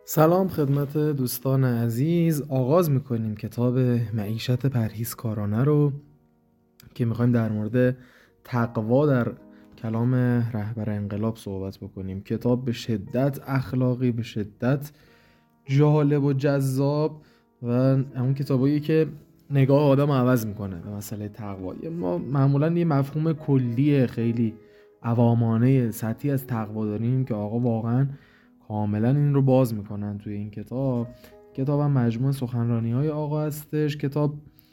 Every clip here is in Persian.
سلام خدمت دوستان عزیز. آغاز میکنیم کتاب معیشت پرهیزکارانه رو که میخوایم در مورد تقوا در کلام رهبر انقلاب صحبت بکنیم. کتاب به شدت اخلاقی، به شدت جالب و جذاب و همون کتابایی که نگاه آدم عوض میکنه به مسئله تقوا. ما معمولا یه مفهوم کلی خیلی عوامانه سطحی از تقوا داریم که آقا واقعا کاملا این رو باز میکنن توی این کتاب. کتاب هم مجموع سخنرانی های آقا هستش. کتاب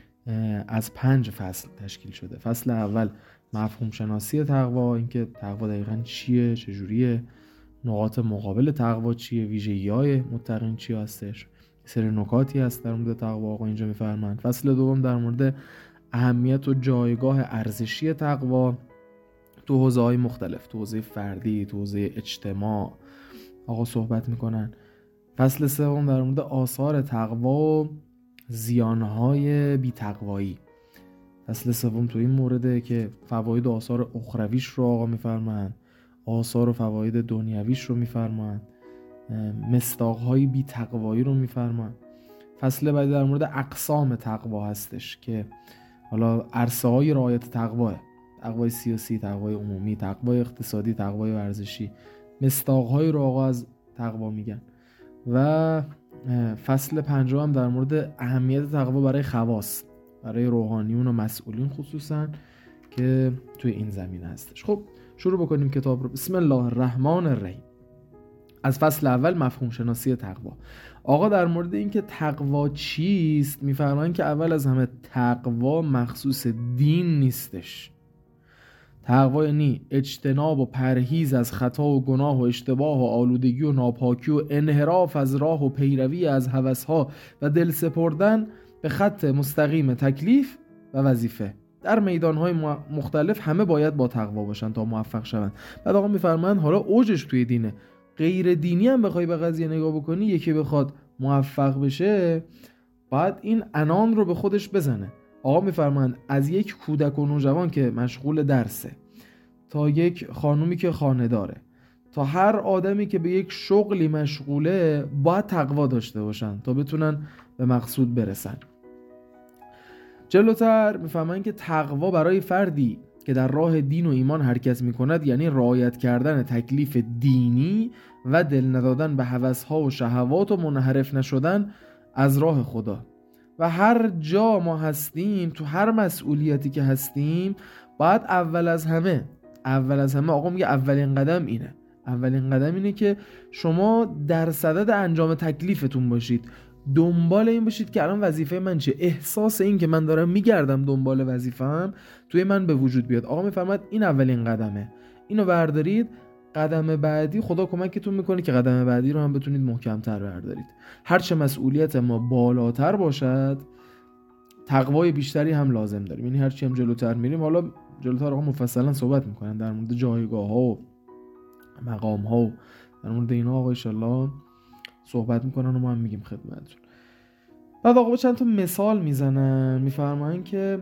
از 5 فصل تشکیل شده. فصل اول مفهوم شناسی تقوا، اینکه تقوا دقیقاً چیه، چجوریه، نقاط مقابل تقوا چیه، ویژگی‌های متقین چی هستش، سری نکاتی هست در مورد تقوا آقا اینجا میفرمایند. فصل دوم در مورد اهمیت و جایگاه ارزشی تقوا تو حوزه‌های مختلف، تو حوزه فردی، تو حوزه اجتماع آقا صحبت میکنن. فصل سوم در مورد آثار تقوا و زیانهای بی‌تقوایی. فصل سوم تو این مورده که فواید و آثار اخرویش رو آقا میفرمایند، آثار و فواید دنیویش رو میفرمایند، مصداقهای بی‌تقوایی رو میفرمایند. فصل بعدی در مورد اقسام تقوا هستش که حالا عرصه‌های رعایت تقواه: تقوای سیاسی، تقوای عمومی، تقوای اقتصادی، تقوای ورزشی. مصداق‌های رو آقا از تقوا میگن. و فصل پنجم هم در مورد اهمیت تقوا برای خواص، برای روحانیون و مسئولین خصوصا که توی این زمینه هستش. خب شروع بکنیم کتاب رو. بسم الله الرحمن الرحیم. از فصل اول مفهوم شناسی تقوا. آقا در مورد این که تقوا چیست میفرمایند که اول از همه تقوا مخصوص دین نیستش. تقوا یعنی اجتناب و پرهیز از خطا و گناه و اشتباه و آلودگی و ناپاکی و انحراف از راه و پیروی از هوس‌ها و دل سپردن به خط مستقیم تکلیف و وظیفه. در میدان‌های مختلف همه باید با تقوا باشن تا موفق شوند. بعد آقا میفرمایند حالا اوجش توی دینه. غیر دینی هم بخوای به قضیه نگاه بکنی، یکی بخواد موفق بشه باید این عنان رو به خودش بزنه. آقا میفرمایند از یک کودک و نوجوان که مشغول درسه، تا یک خانومی که خانه داره، تا هر آدمی که به یک شغلی مشغوله باید تقوا داشته باشن تا بتونن به مقصود برسن. جلوتر میفهمن که تقوا برای فردی که در راه دین و ایمان حرکت میکند یعنی رعایت کردن تکلیف دینی و دل ندادن به هوس‌ها و شهوات و منحرف نشدن از راه خدا. و هر جا ما هستیم، تو هر مسئولیتی که هستیم، باید اول از همه آقا میگه اولین قدم اینه که شما در صدد انجام تکلیفتون باشید، دنبال این باشید که الان وظیفه من چیه. احساس این که من دارم میگردم دنبال وظیفه‌ام توی من به وجود بیاد. آقا میفرماید این اولین قدمه، اینو بردارید. قدم بعدی خدا کمکتون میکنه که قدم بعدی رو هم بتونید محکم‌تر بردارید. هرچه مسئولیت ما بالاتر باشد تقوای بیشتری هم لازم داریم. یعنی هرچی هم جلوتر میریم، حالا جلوتر آقا مفصلا صحبت میکنن در مورد جایگاه ها و مقام ها و در مورد اینا آقا انشالله صحبت میکنن و ما هم میگیم خدمتتون. بعد آقا چند تا مثال میزنن، میفرمایند که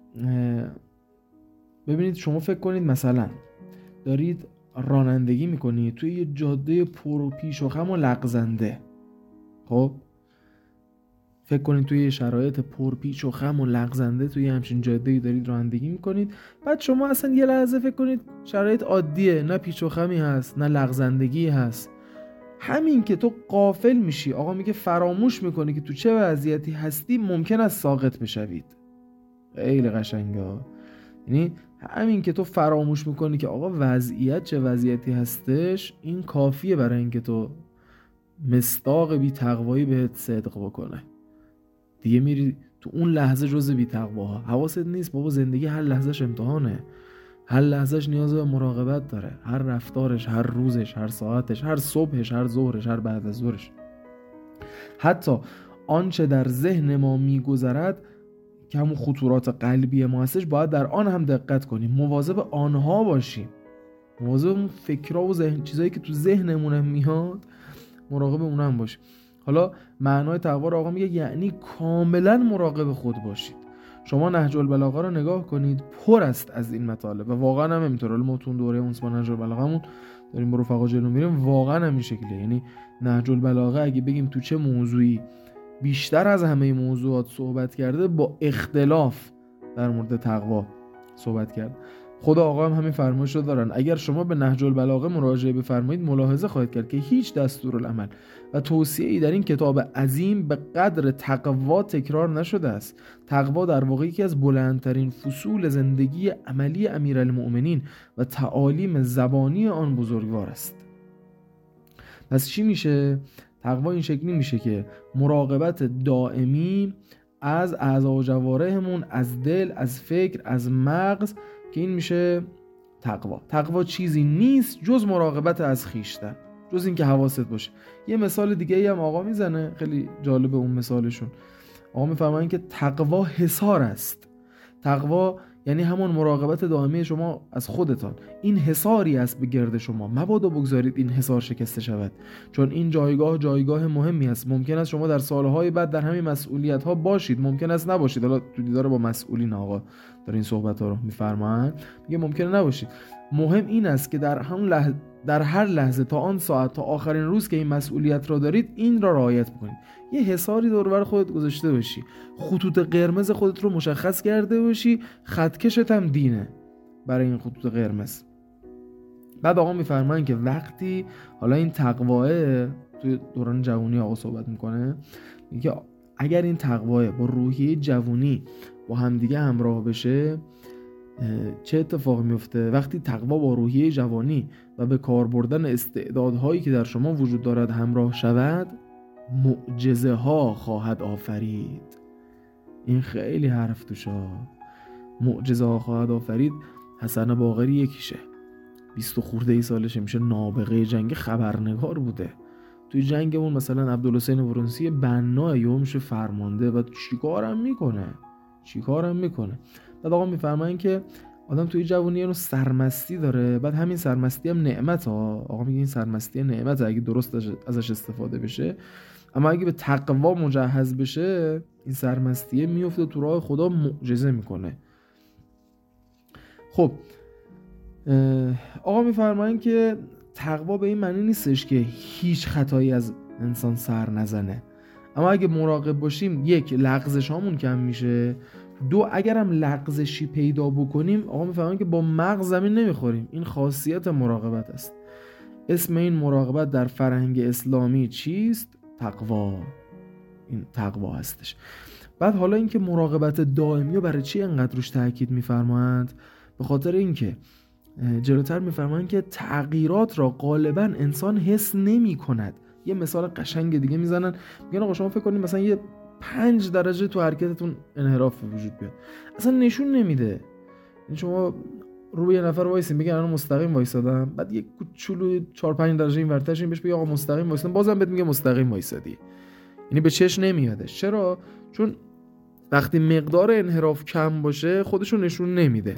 ببینید شما فکر کنید مثلا دارید رانندگی میکنید توی یه جاده پر پیش و خم و لغزنده. خب فکر کنید توی شرایط پرپیچ و خم و لغزنده توی همچین جاده‌ای دارید رانندگی میکنید. بعد شما اصلا یه لحظه فکر کنید شرایط عادیه، نه پیچ و خمی هست نه لغزندگی هست. همین که تو غافل میشی، آقا میگه فراموش میکنی که تو چه وضعیتی هستی، ممکن است ساقط بشوید. خیلی قشنگه. یعنی همین که تو فراموش میکنی که آقا وضعیت چه وضعیتی هستش، این کافیه برای اینکه تو مصداق بی تقوایی بهت صدق بکنه. دیگه میری تو اون لحظه جزء بی تقواها. حواست نیست بابا، زندگی هر لحظهش امتحانه، هر لحظهش نیاز به مراقبت داره. هر رفتارش، هر روزش، هر ساعتش، هر صبحش، هر ظهرش، هر بعد از ظهرش. حتی آنچه در ذهن ما میگذرد که همون خطورات قلبی ما هستش، باید در آن هم دقت کنیم، مواظب آنها باشیم، مواظب اون فکرها و چیزایی که تو ذهنمون میاد مراقب اونها هم باشیم. حالا معنای تقوا رو آقا میگه یعنی کاملا مراقب خود باشید. شما نهج البلاغه رو نگاه کنید، پر است از این مطالب و واقعا هم همینطوره. ما تو دوره اون نهج البلاغه‌مون داریم با رفقا جلو میریم واقعا همین شکلیه. یعنی نهج البلاغه اگه بگیم تو چه موضوعی بیشتر از همه موضوعات صحبت کرده، با اختلاف در مورد تقوا صحبت کرد. خود آقا هم همین فرمایش رو دارن. اگر شما به نهج البلاغه مراجعه بفرمایید ملاحظه خواهید کرد که هیچ دستورالعمل و توصیه‌ای در این کتاب عظیم به قدر تقوا تکرار نشده است. تقوا در واقع یکی از بلندترین فصول زندگی عملی امیرالمؤمنین و تعالیم زبانی آن بزرگوار است. پس چی میشه؟ تقوا این شکلی میشه که مراقبت دائمی از اعضا و جوارحمون، از دل، از فکر، از مغز، که این میشه تقوا. تقوا چیزی نیست جز مراقبت از خویشتن، جز این که حواست باشه. یه مثال دیگه هم آقا میزنه، خیلی جالبه اون مثالشون. آقا میفرمایند که تقوا حصار است. تقوا یعنی همون مراقبت دائمی شما از خودتان. این حصاری است به گرد شما، مبادا بگذارید این حصار شکسته شود، چون این جایگاه مهمی است. ممکن است شما در سالهای بعد در همین مسئولیت ها باشید، ممکن است نباشید. حالا تو دیدار با مسئولین آقا در این صحبت ها رو میفرمایند، میگه ممکنه نباشید. مهم این است که در هر لحظه تا آن ساعت تا آخرین روز که این مسئولیت را دارید این را رعایت بکنید. یه حصاری دور و بر خودت گذاشته باشی، خطوط قرمز خودت رو مشخص کرده باشی، خطکشت هم دینه برای این خطوط قرمز. بعد آقا میفرمایند که وقتی حالا این تقواه توی دوران جوانی آقا صحبت میکنه، میگه اگر این تقواه با روحیه جوانی با همدیگه همراه بشه چه اتفاق میفته؟ وقتی تقوا با روحیه جوانی و به کار بردن استعدادهایی که در شما وجود دارد همراه شود، معجزه ها خواهد آفرید. این خیلی حرف توشه. معجزه ها خواهد آفرید. حسن باقری یکیشه، 20 خورده ای سالشه، میشه نابغه جنگ، خبرنگار بوده توی جنگمون. مثلا عبدالحسین ورنسی بنا یهو میشه فرمانده و چیکارم میکنه. بعد آقا میفرمایند که آدم توی جوانی رو سرمستی داره، بعد همین سرمستی هم نعمت ها. آقا میگه این سرمستی نعمت اگه درست ازش استفاده بشه، اما اگه به تقوا مجهز بشه این سرمستیه میفته تو راه خدا، معجزه میکنه. خب آقا میفرمایند که تقوا به این معنی نیستش که هیچ خطایی از انسان سر نزنه، اما اگه مراقب باشیم یک، لغزش هامون کم میشه، دو، اگرم لغزشی پیدا بکنیم آقا میفهمن که با مغز زمین نمیخوریم. این خاصیت مراقبت است. اسم این مراقبت در فرهنگ اسلامی چیست؟ تقوا. این تقوا هستش. بعد حالا اینکه مراقبت دائمی رو برای چی انقدر روش تاکید میفرمایند؟ به خاطر اینکه جلوتر میفرمایند که تغییرات را غالبا انسان حس نمی کند. یه مثال قشنگ دیگه میزنن، میگن آقا شما فکر کنید مثلا یه 5 درجه تو حرکتتون انحراف وجود بیاد، اصلا نشون نمیده. این شما رو به یه نفر وایسین بگن الان مستقیم وایسادم، بعد یه کوچولو 4-5 درجه این ورترش بهش بگی آقا مستقیم وایسادم، بازم بهت میگه مستقیم وایسادی. یعنی به چشم نمیادش. چرا؟ چون وقتی مقدار انحراف کم باشه خودشو نشون نمیده.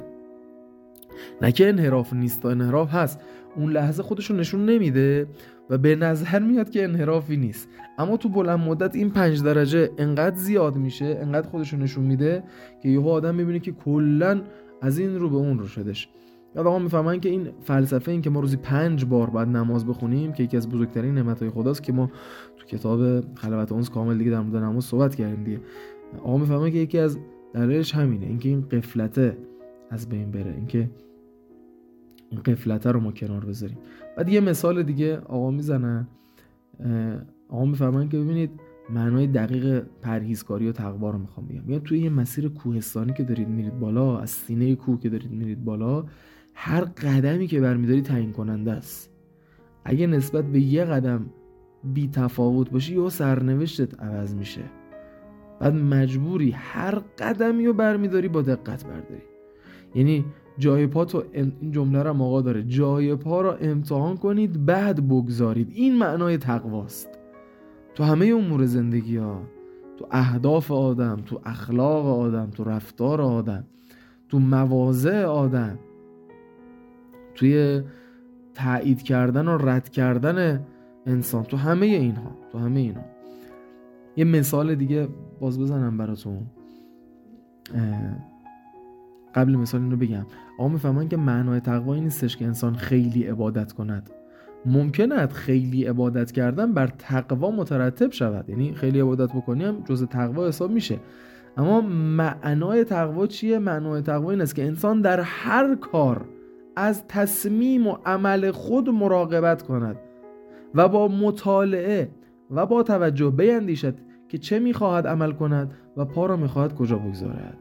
نه که انحراف نیست، تا انحراف هست، اون لحظه خودشو نشون نمیده و به نظر میاد که انحرافی نیست، اما تو بلند مدت این 5 درجه انقدر زیاد میشه، انقدر خودشو نشون میده که یهو آدم میبینه که کلا از این رو به اون رو شدش. بعد آقا میفهمن که این فلسفه این که ما روزی 5 بار باید نماز بخونیم که یکی از بزرگترین نعمت‌های خداست که ما تو کتاب خلوت اونس کامل دیگه در مورد نماز صحبت کردیم دیگه. آقا میفهمن که یکی از دلایلش همینه، اینکه این غفلته از بین بره، اینکه این غفلته رو ما کنار بذاریم. بعد یه مثال دیگه آقا میزنن، آقا میفرمایند که ببینید معنای دقیق پرهیزکاری و تقوا رو میخوام بگم. میگن توی یه مسیر کوهستانی که دارید میرید بالا، از سینه کوه که دارید میرید بالا، هر قدمی که برمیداری تعیین کننده است. اگه نسبت به یه قدم بی تفاوت باشی یا سرنوشتت عوض میشه. بعد مجبوری هر قدمی رو برمیداری با دقت برداری. یعنی جای پا تو، این جمله رو آقا داره، جای پا رو امتحان کنید بعد بگذارید. این معنای تقواست تو همه امور زندگی ها، تو اهداف آدم، تو اخلاق آدم، تو رفتار آدم، تو مواضع آدم، توی تایید کردن و رد کردن انسان، تو همه اینها. یه مثال دیگه باز بزنم براتون. قبل مثال اینو بگم، آقا میفهمن که معنای تقوا این نیستش که انسان خیلی عبادت کند، ممکنه خیلی عبادت کردن بر تقوا مترتب شود، یعنی خیلی عبادت بکنی هم جزء تقوا حساب میشه، اما معنای تقوا چیه؟ معنای تقوا این است که انسان در هر کار از تصمیم و عمل خود مراقبت کند و با مطالعه و با توجه بیندیشد که چه میخواهد عمل کند و پا را میخواهد کجا بگذارد.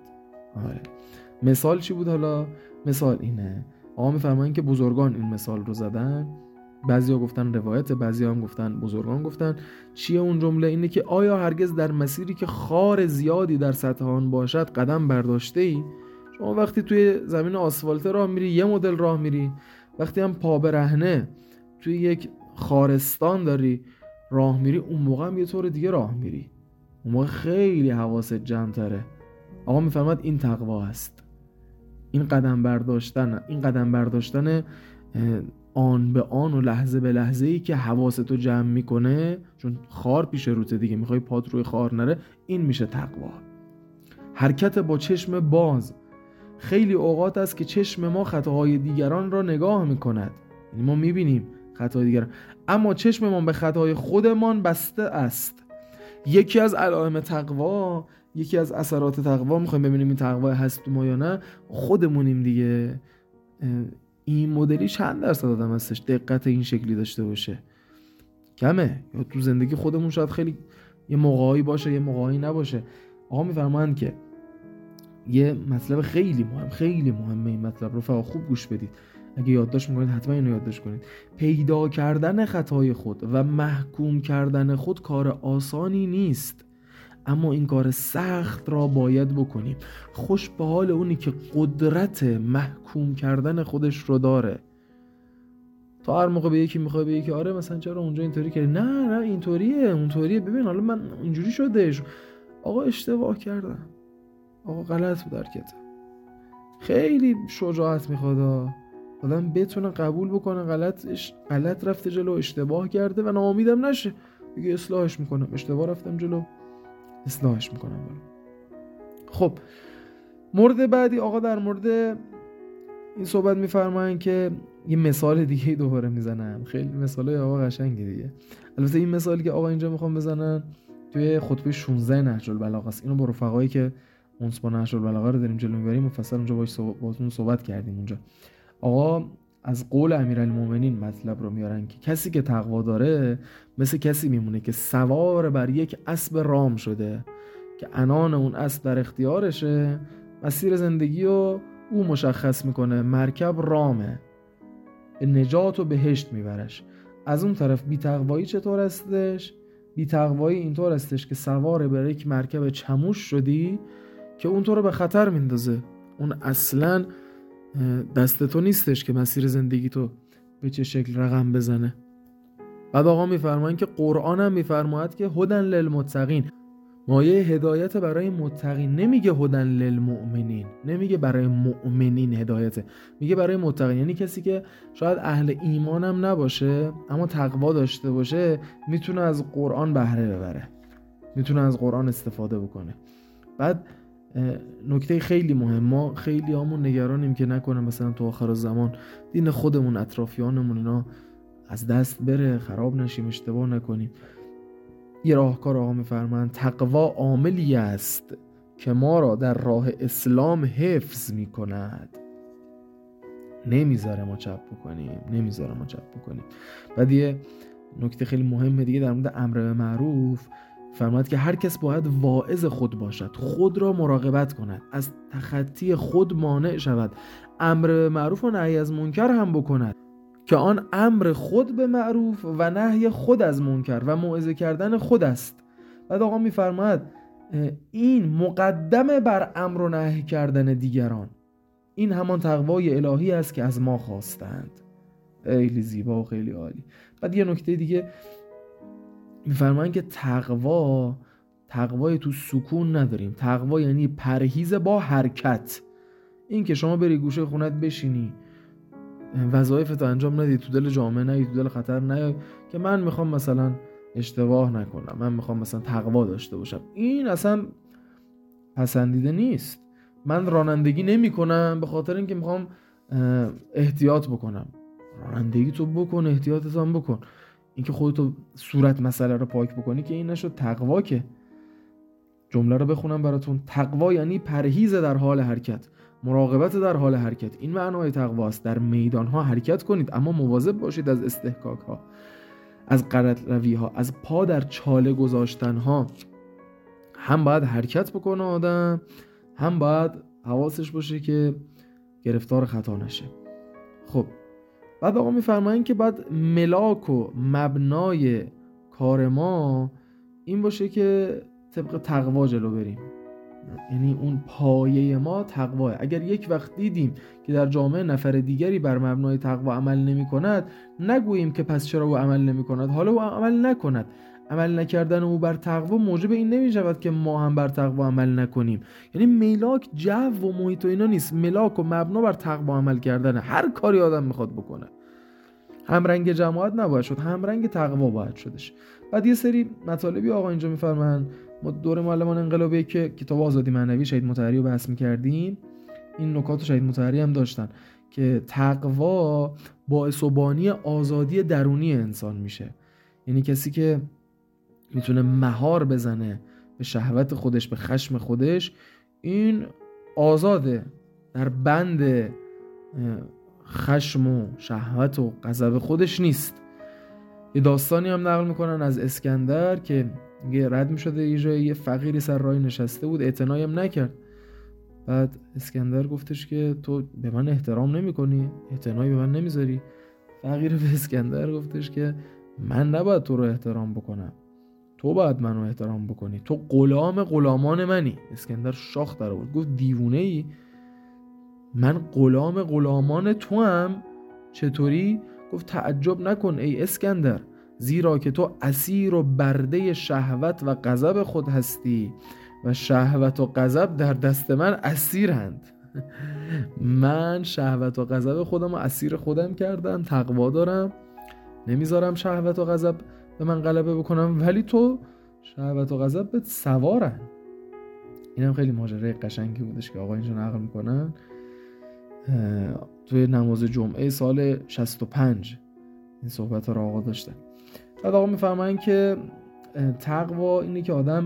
مثال چی بود حالا؟ مثال اینه، آقا میفرمایند که بزرگان این مثال رو زدن، بعضیا گفتن روایت، بعضیا هم گفتن بزرگان گفتن. چیه اون جمله؟ اینه که آیا هرگز در مسیری که خار زیادی در سطح آن باشد قدم برداشته ای؟ شما وقتی توی زمین آسفالته راه میری یه مدل راه میری، وقتی هم پا برهنه توی یک خارستان داری راه میری اون موقع هم یه طور دیگه راه میری، اون موقع خیلی حواست جمع تره. آقا میفرماد این تقوا است، این قدم برداشتن آن به آن و لحظه به لحظه ای که حواستو جمع میکنه، چون خار پیش روته دیگه، میخوای پات روی خار نره، این میشه تقوا. حرکت با چشم باز. خیلی اوقات است که چشم ما خطاهای دیگران را نگاه میکند، یعنی ما میبینیم خطاهای دیگران اما چشم ما به خطاهای خودمان بسته است. یکی از علائم تقوا، یکی از اثرات تقوا، میخوایم ببینیم این تقوا هست تو ما یا نه، خودمونیم دیگه. این مدلی چند درصد آدم هستش دقت این شکلی داشته باشه؟ کمه. یا تو زندگی خودمون شاید خیلی یه موقعی باشه یه موقعی نباشه. آقا میفرمایند که یه مطلب خیلی مهمه، این مطلب رو فقط خوب گوش بدید، اگه یادداشت میکنید حتما اینو یادداشت کنید. پیدا کردن خطای خود و محکوم کردن خود کار آسانی نیست، اما این کار سخت را باید بکنیم. خوش به حال اونی که قدرت محکوم کردن خودش رو داره. تا هر موقع به یکی میخوای بگی که آره مثلا چرا اونجا اینطوری کردی، نه اینطوریه اونطوریه، ببین حالا من اینجوری شده، آقا اشتباه کردم، آقا غلط بود حرکتم. خیلی شجاعت میخواد آدم بتونه قبول بکنه غلط رفته جلو، اشتباه کرده و ناامیدم نشه، بگه اصلاحش میکنم، اشتباه رفتم جلو اصلاحش میکنم. خب مورد بعدی آقا در مورد این صحبت میفرمایند که یه مثال دیگه دوباره میزنن، خیلی مثاله آقا قشنگه دیگه. البته این مثالی که آقا اینجا میخوام بزنن توی خطبه 16 نهج البلاغه است. اینو با رفقایی که اونس با نهج البلاغه رو داریم جلو میبریم مفصل اونجا باهاتون صحبت کردیم. اونجا آقا از قول امیرالمومنین مطلب رو میارن که کسی که تقوا داره مثل کسی میمونه که سوار بر یک اسب رام شده که عنان اون اسب در اختیارشه، مسیر زندگی رو او مشخص میکنه، مرکب رامه، به نجات و بهشت میبرش. از اون طرف بی‌تقوایی چطور هستش؟ بی‌تقوایی اینطور هستش که سوار بر یک مرکب چموش شدی که اون تو رو به خطر میندازه، اون اصلاً دست تو نیستش که مسیر زندگی تو به چه شکل رقم بزنه. بعد آقا میفرمایند که قرآن هم میفرماید که هدن للمتقین، مایه هدایت برای متقین، نمیگه هدن للمؤمنین، نمیگه برای مؤمنین هدایته، میگه برای متقین، یعنی کسی که شاید اهل ایمان هم نباشه اما تقوا داشته باشه میتونه از قرآن بهره ببره، میتونه از قرآن استفاده بکنه. بعد نکته خیلی مهم، ما خیلی همون نگرانیم که نکنه مثلا تو آخر زمان دین خودمون اطرافیانمون اینا از دست بره، خراب نشیم، اشتباه نکنیم. یه راهکار آقا میفرمایند تقوا عاملی است که ما را در راه اسلام حفظ میکند، نمیذاره ما چپ بکنیم. بعد یه نکته خیلی مهمه دیگه در مورد امر به معروف، فرماید که هر کس باید واعظ خود باشد، خود را مراقبت کند، از تخطی خود مانع شود، امر به معروف و نهی از منکر هم بکند که آن امر خود به معروف و نهی خود از منکر و موعظه کردن خود است. بعد آقا میفرماید این مقدمه بر امر و نهی کردن دیگران، این همان تقوای الهی است که از ما خواستند. خیلی زیبا و خیلی عالی. بعد یه نکته دیگه میفرمایند که تقوای تو سکون نداریم. تقوا یعنی پرهیز با حرکت، این که شما بری گوشه خونت بشینی وظایفتو انجام ندی، تو دل جامعه نی، تو دل خطر نی که من میخوام مثلا اشتباه نکنم، من میخوام مثلا تقوا داشته باشم، این اصلا پسندیده نیست. من رانندگی نمی کنم به خاطر اینکه میخوام احتیاط بکنم. رانندگی تو بکن، احتیاطت هم بکن. اینکه خودتو صورت مسئله رو پاک بکنی که این نشد تقوا. که جمله رو بخونم براتون: تقوا یعنی پرهیز در حال حرکت، مراقبت در حال حرکت. این معنای تقوا است. در میدان ها حرکت کنید اما مواظب باشید از استحقاق ها، از غلط روی ها، از پا در چاله گذاشتن ها. هم باید حرکت بکنه آدم، هم باید حواسش باشه که گرفتار خطا نشه. خب بعد آقا میفرمایند که بعد ملاک و مبنای کار ما این باشه که طبق تقوا جلو بریم. یعنی اون پایه ما تقواه. اگر یک وقت دیدیم که در جامعه نفر دیگری بر مبنای تقوا عمل نمی کند، نگوییم که پس چرا او عمل نمی کند، حالا او عمل نکند. عمل نکردن او بر تقوا موجب این نمی شود که ما هم بر تقوا عمل نکنیم. یعنی ملاک جو و محیط و اینا نیست، ملاک و مبنا بر تقوا عمل کردن. هر کاری آدم میخواد بکنه، همرنگ جماعت نباید شد، همرنگ تقوا باید شدش. بعد یه سری مطالبی آقا اینجا میفرمایند. ما دور معلمان انقلابی که کتاب آزادی معنوی شهید مطهری رو بحث می‌کردیم، این نکات رو شهید مطهری هم داشتن که تقوا باعث و بانی آزادی درونی انسان میشه. یعنی کسی که میتونه مهار بزنه به شهوت خودش، به خشم خودش، این آزاده، در بند خشم و شهوت و غضب خودش نیست. یه داستانی هم نقل میکنن از اسکندر که یه رد میشده یه جایی، یه فقیری سر راهی نشسته بود، اعتنایی هم نکرد. بعد اسکندر گفتش که تو به من احترام نمی کنی، اعتنایی به من نمیذاری. فقیر به اسکندر گفتش که من نباید تو رو احترام بکنم، تو باید منو احترام بکنی، تو غلامان منی. اسکندر شاخ در آورد، گفت دیوونه ای؟ من غلامان تو هم؟ چطوری؟ گفت تعجب نکن ای اسکندر، زیرا که تو اسیر و برده شهوت و غضب خود هستی و شهوت و غضب در دست من اسیرند. من شهوت و غضب خودم رو اسیر خودم کردم، تقوا دارم، نمیذارم شهوت و غضب به من غلبه بکنم، ولی تو شهوت و غضب به سوارن. این هم خیلی ماجرای قشنگی بودش که آقا اینجا نقل میکنن. توی نماز جمعه سال 65 این صحبت رو آقا داشتن. بعد آقا میفرمایند که تقوا اینه که آدم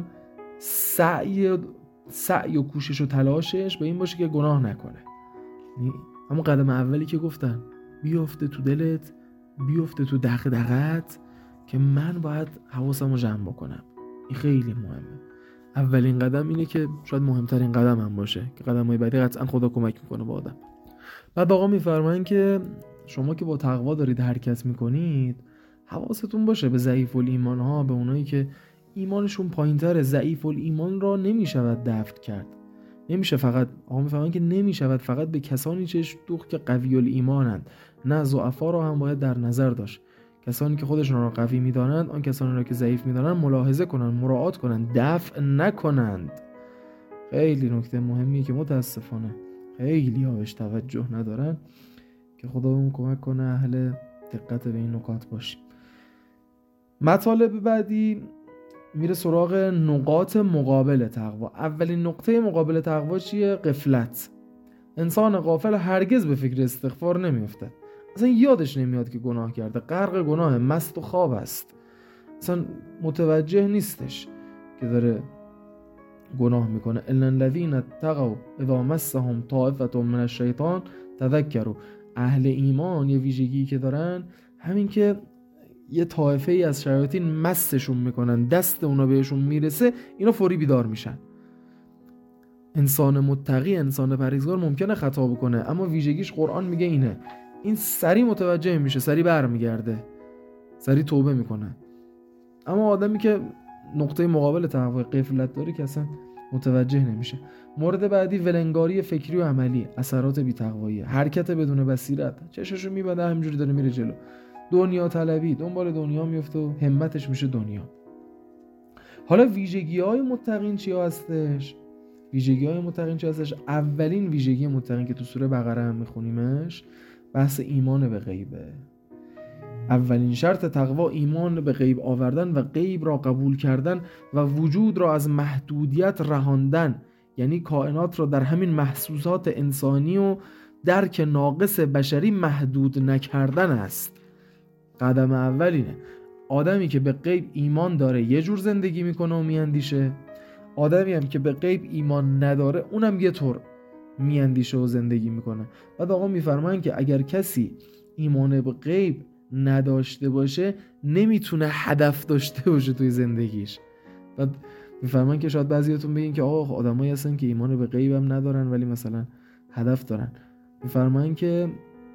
سعی و کوشش و تلاشش به این باشه که گناه نکنه. همون قدم اولی که گفتن، بیافته تو دلت، بیافته تو دغدغت که من باید حواسم رو جمع بکنم. این خیلی مهمه. اولین قدم اینه که شاید مهمترین قدم هم باشه که قدم‌های بعدی قطعا خدا کمک میکنه با آدم. بعد آقا میفرمایند که شما که با تقوا دارید حرکت میکنید، حواستون باشه به ضعیف الایمان ها، به اونایی که ایمانشون پایین‌تره. ضعیف الایمان را نمیشود دفع کرد. نمیشه فقط، آقا میفرمایند که نمیشود فقط به کسانی چشم دوخت که قوی الایمانند، نه ضعفا را هم باید در نظر داشت. کسانی که خودشون را قوی میدانند آن کسانی را که ضعیف میدانند ملاحظه کنند، مراعات کنند، دفع نکنند. خیلی نکته مهمیه که متاسفانه خیلی ها بهش توجه ندارن، که خدا بهمون کمک کنه اهل دقت به این نکات باشیم. مطالب بعدی میره سراغ نقاط مقابل تقوا. اولین نقطه مقابل تقوا چیه؟ غفلت. انسان غافل هرگز به فکر استغفار نمیافتد، اصلا یادش نمیاد که گناه کرده، غرق گناه، مست و خواب است، اصلا متوجه نیستش که داره گناه میکنه. الا الذین اتقوا اذا مسهم طائفة من الشیطان تذکروا. اهل ایمان یه ویژگی که دارن همین که یه طایفه ای از شیاطین مستشون میکنن، دست اونا بهشون میرسه، اینا فوری بیدار میشن. انسان متقی، انسان پرهیزگار ممکنه خطا بکنه، اما ویژگیش قرآن میگه اینه، این سریع متوجه میشه، سریع برمیگرده، سریع توبه میکنه. اما آدمی که نقطه مقابل تقوا غفلت داره که اصلا متوجه نمیشه. مورد بعدی ولنگاری فکری و عملی، اثرات بی‌تقوایی، حرکت بدون بصیرت، چششو میبنده همینجوری داره میره جلو، دنیا طلبی، دنبال دنیا میفته و همتش میشه دنیا. حالا ویژگی‌های متقین چی هستش؟ ویژگی‌های متقین چی هستش؟ اولین ویژگی متقین که تو سوره بقره هم میخونیمش، بحث ایمان به غیبه. اولین شرط تقوا ایمان به غیب آوردن و غیب را قبول کردن و وجود را از محدودیت رهاندن، یعنی کائنات را در همین محسوسات انسانی و درک ناقص بشری محدود نکردن است. قدم اول اینه. آدمی که به غیب ایمان داره یه جور زندگی میکنه و میاندیشه، آدمی هم که به غیب ایمان نداره اونم یه طور میاندیشه و زندگی میکنه. بعد آقا میفرمایند که اگر کسی ایمان به غیب نداشته باشه نمیتونه هدف داشته باشه توی زندگیش. بعد میفرمایند که شاید بعضیاتون بگین که آقا آدمایی هستن که ایمان به غیب هم ندارن ولی مثلا هدف دارن. میفرمایند که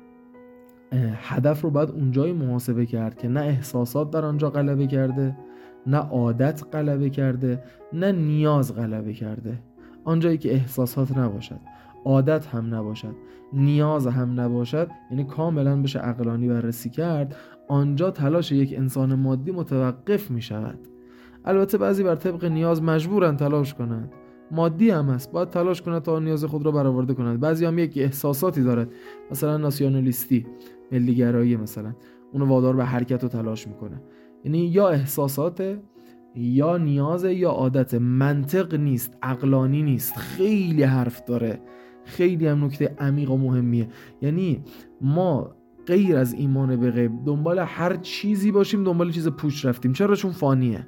هدف رو باید اونجایی محاسبه کرد که نه احساسات در آنجا غلبه کرده، نه عادت غلبه کرده، نه نیاز غلبه کرده. آنجایی که احساسات نباشد، عادت هم نباشد، نیاز هم نباشد، یعنی کاملا بشه عقلانی بررسی کرد، آنجا تلاش یک انسان مادی متوقف می شود. البته بعضی بر طبق نیاز مجبورن تلاش کنند، مادی هم هست، باید تلاش کنه تا نیاز خود را برآورده کنند. بعضی هم یک احساساتی دارد، مثلا ناسیونالیستی، ملیگرایی، مثلا اونو وادار به حرکت و تلاش میکنه. یعنی یا احساسات، یا نیاز، یا عادت. منطق نیست، عقلانی نیست. خیلی حرف داره، خیلی هم نکته عمیق و مهمیه. یعنی ما غیر از ایمان به غیب دنبال هر چیزی باشیم دنبال چیز پوچ رفتیم. چرا؟ چون فانیه.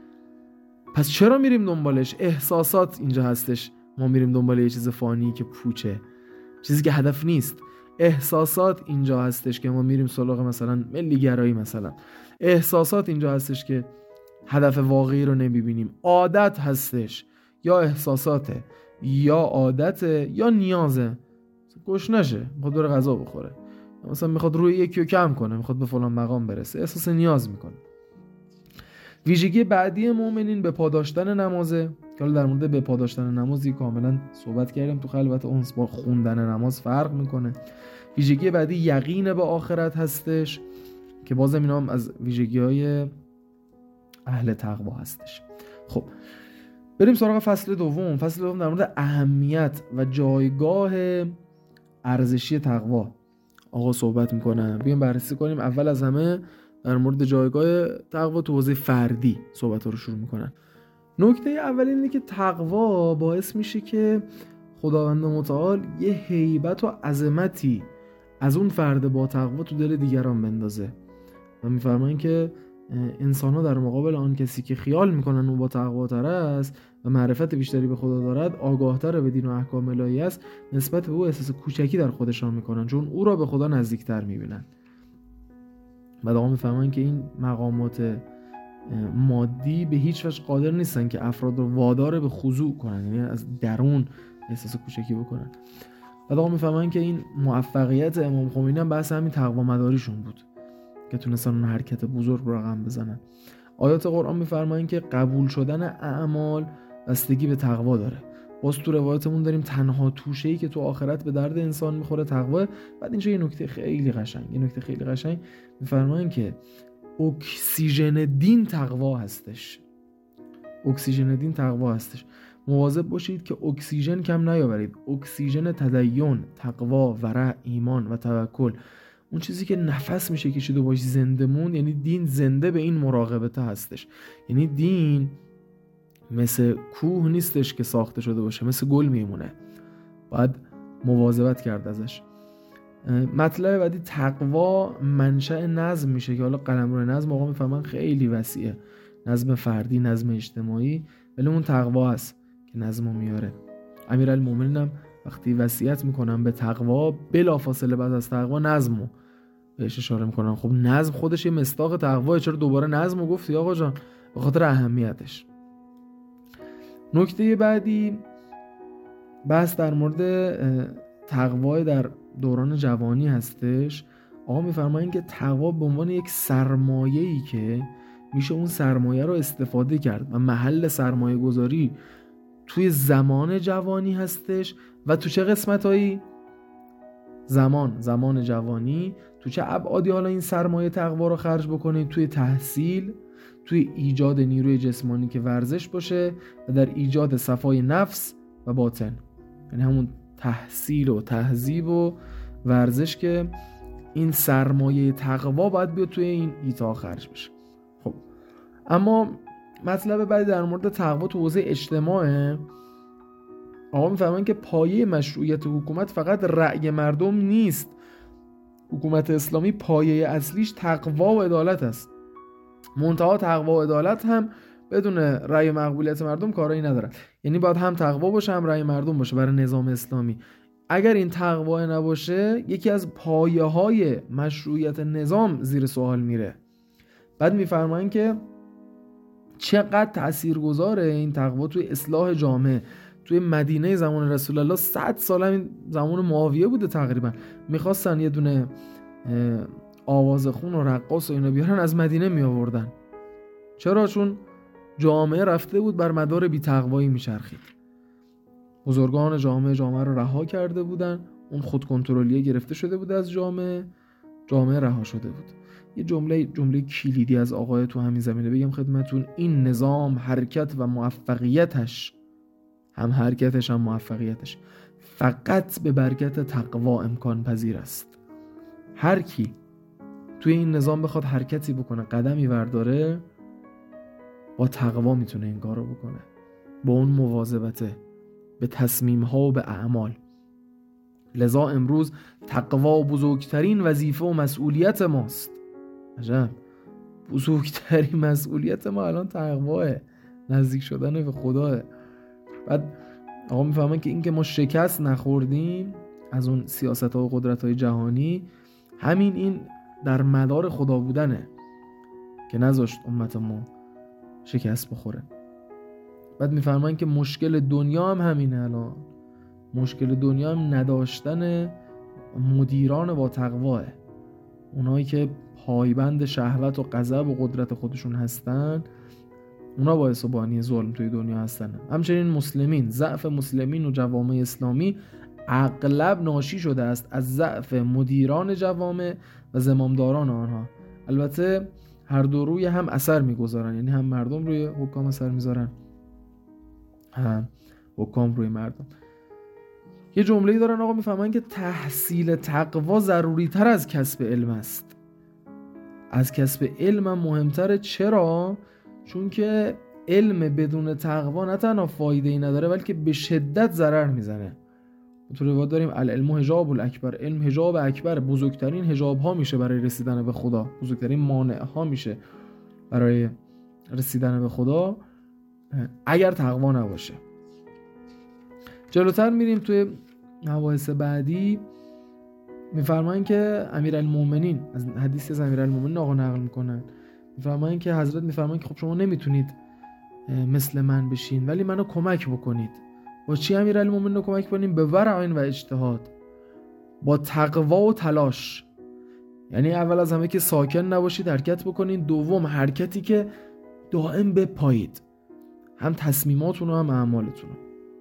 پس چرا میریم دنبالش؟ احساسات اینجا هستش، ما میریم دنبال یه چیز فانی که پوچه، چیزی که هدف نیست. احساسات اینجا هستش که ما میریم سراغ مثلا ملیگرایی، مثلا احساسات اینجا هستش که هدف واقعی رو نمیبینیم. عادت هستش، یا احساساته، یا عادته، یا نیازه. گشنشه، میخواد بره غذا بخوره، مثلا میخواد روی یکی رو کم کنه، میخواد به فلان مقام برسه، احساس نیاز میکنه. ویژگی بعدی مؤمنین به پاداشتن نمازه، که حالا در مورد به پاداشتن نمازی کاملا صحبت کردیم تو خلوت اونس، با خوندن نماز فرق میکنه. ویژگی بعدی یقین به آخرت هستش که بازم اینا هم از ویژگی‌های اهل تقوا هستش. خب بریم سراغ فصل دوم. فصل دوم در مورد اهمیت و جایگاه ارزشی تقوا آقا صحبت میکنه. بیایم بررسی کنیم. اول از همه در مورد جایگاه تقوا تو حوزه فردی صحبت رو شروع میکنن. نکته اول اینه که تقوا باعث میشه که خداوند متعال یه هیبت و عظمتی از اون فرد با تقوا تو دل دیگران بندازه و میفرمایند که انسان ها در مقابل آن کسی که خیال میکنن اون با تقوا تر است و معرفت بیشتری به خدا دارد، آگاهتر به دین و احکام الهی است، نسبت به او احساس کوچکی در خودشان میکنن، چون او را به خدا نزدیکتر میبینن. بعد آقا میفهمن که این مقامات مادی به هیچ وجه قادر نیستن که افراد رو وادار به خضوع کنن، یعنی از درون احساس کوچکی بکنن. بعد آقا میفهمن که این موفقیت امام خمینی هم بحث همین تقوا مداریشون بود که تونستن اون حرکت بزرگ رو رقم بزنن. آیات قرآن میفرمایند که قبول شدن اعمال بستگی به تقوا داره. باز تو روایتمون داریم تنها توشه‌ای که تو آخرت به درد انسان میخوره تقوا. بعد اینجا یه نکته خیلی قشنگ میفرمایند که اکسیژن دین تقوا هستش. اکسیژن دین تقوا هستش. مواظب باشید که اکسیژن کم نیاورید. اکسیژن تدین، تقوا، ورع، ایمان و توکل، اون چیزی که نفس میشه کشید و باش زنده مون، یعنی دین زنده به این مراقبته هستش. یعنی دین مثل کوه نیستش که ساخته شده باشه، مثل گل میمونه، باید مواظبت کرد ازش. مطلب بعدی تقوا منشأ نظم میشه که حالا قلمرو نظم آقا میفهمن خیلی وسیعه، نظم فردی، نظم اجتماعی، ولی اون تقوا هست که نظمو میاره. امیرالمومنین هم وقتی وصیت میکنن به تقوا، بلافاصله بعد از تقوا نظمو بهش اشاره میکنن. خب نظم خودش یه مصداق تقوا، چرا دوباره نظمو گفتی آقا جان؟ به خاطر اهمیتش. نکته بعدی بحث در مورد تقوا در دوران جوانی هستش. آقا میفرمایند که تقوا به عنوان یک سرمایه‌ای که میشه اون سرمایه رو استفاده کرد و محل سرمایه گذاری توی زمان جوانی هستش. و تو چه قسمتایی؟ زمان جوانی تو چه ابعادی حالا این سرمایه تقوا رو خرج بکنید؟ توی تحصیل، توی ایجاد نیروی جسمانی که ورزش باشه و در ایجاد صفای نفس و باطن، یعنی همون تحصیل و تهذیب و ورزش که این سرمایه تقوا باید بیاد توی این ایتا خرج بشه. خب اما مطلب بعدی در مورد تقوا تو حوزه اجتماعه. آقا میفهمن که پایه مشروعیت حکومت فقط رأی مردم نیست. حکومت اسلامی پایه اصلیش تقوا و عدالت است. منتها تقوا و عدالت هم بدون رأی مقبولیت مردم کارایی ندارن. یعنی باید هم تقوا باشه هم رأی مردم باشه برای نظام اسلامی. اگر این تقوا نباشه یکی از پایه‌های مشروعیت نظام زیر سوال میره. بعد میفرمایند که چقدر تاثیرگذاره این تقوا توی اصلاح جامعه. توی مدینه زمان رسول الله 100 سال همین زمان معاویه بوده تقریبا، میخواستن یه دونه آوازخون و رقاص و اینا بیارن، از مدینه می آوردن. چرا؟ چون جامعه رفته بود بر مدار بی تقوایی میچرخید. بزرگان جامعه رو رها کرده بودن، اون خود کنترلیه گرفته شده بود از جامعه رها شده بود. یه جمله کلیدی از آقای تو همین زمینه بگم خدمتون: این نظام حرکت و موفقیتش، هم حرکتش هم موفقیتش، فقط به برکت تقوا امکان پذیر است. هر کی توی این نظام بخواد حرکتی بکنه، قدمی برداره، با تقوا میتونه این کارو بکنه، با اون مواظبته، به تصمیم‌ها و به اعمال. لذا امروز تقوا بزرگترین وظیفه و مسئولیت ماست. عجب، بزرگترین مسئولیت ما الان تقواه، نزدیک شدن به خداه. بعد آقا میفهمن که این که ما شکست نخوردیم از اون سیاست‌ها و قدرت‌های جهانی، همین این در مدار خدا بودنه که نذاشت امت ما شکست بخوره. بعد میفرمایند که مشکل دنیا هم همینه. الان مشکل دنیا هم نداشتن مدیران با تقواه، اونایی که پایبند شهوت و غضب و قدرت خودشون هستن، اونا باعث و بانی ظلم توی دنیا هستن. همچنین مسلمین، ضعف مسلمین و جوامع اسلامی اغلب ناشی شده است از ضعف مدیران جوامع و زمامداران آنها. البته هر دو روی هم اثر میگذارن، یعنی هم مردم روی حکام اثر میذارن، هم حکام روی مردم. یه جمله‌ای دارن آقا میفهمن که تحصیل تقوا ضروری تر از کسب علم است. از کسب علم هم مهمتره. چرا؟ چون که علم بدون تقوا نه تنها فایده‌ای نداره بلکه به شدت ضرر میزنه. تو روایت داریم العلم حجاب الاکبر، علم حجاب اکبر، بزرگترین حجاب ها میشه برای رسیدن به خدا، بزرگترین مانع ها میشه برای رسیدن به خدا اگر تقوا نباشه. جلوتر میریم توی مباحث بعدی. میفرمایند که امیرالمومنین، از حدیثی از امیرالمومنین آقا نقل میکنن، میفرمایند که حضرت میفرمایند که خب شما نمیتونید مثل من بشین ولی منو کمک بکنید. با چی امیرالمومنین رو کمک کنیم؟ به ورع و اجتهاد، با تقوا و تلاش. یعنی اول از همه که ساکن نباشید، حرکت بکنید. دوم حرکتی که دائم بپایید، هم تصمیماتون و هم اعمالتون.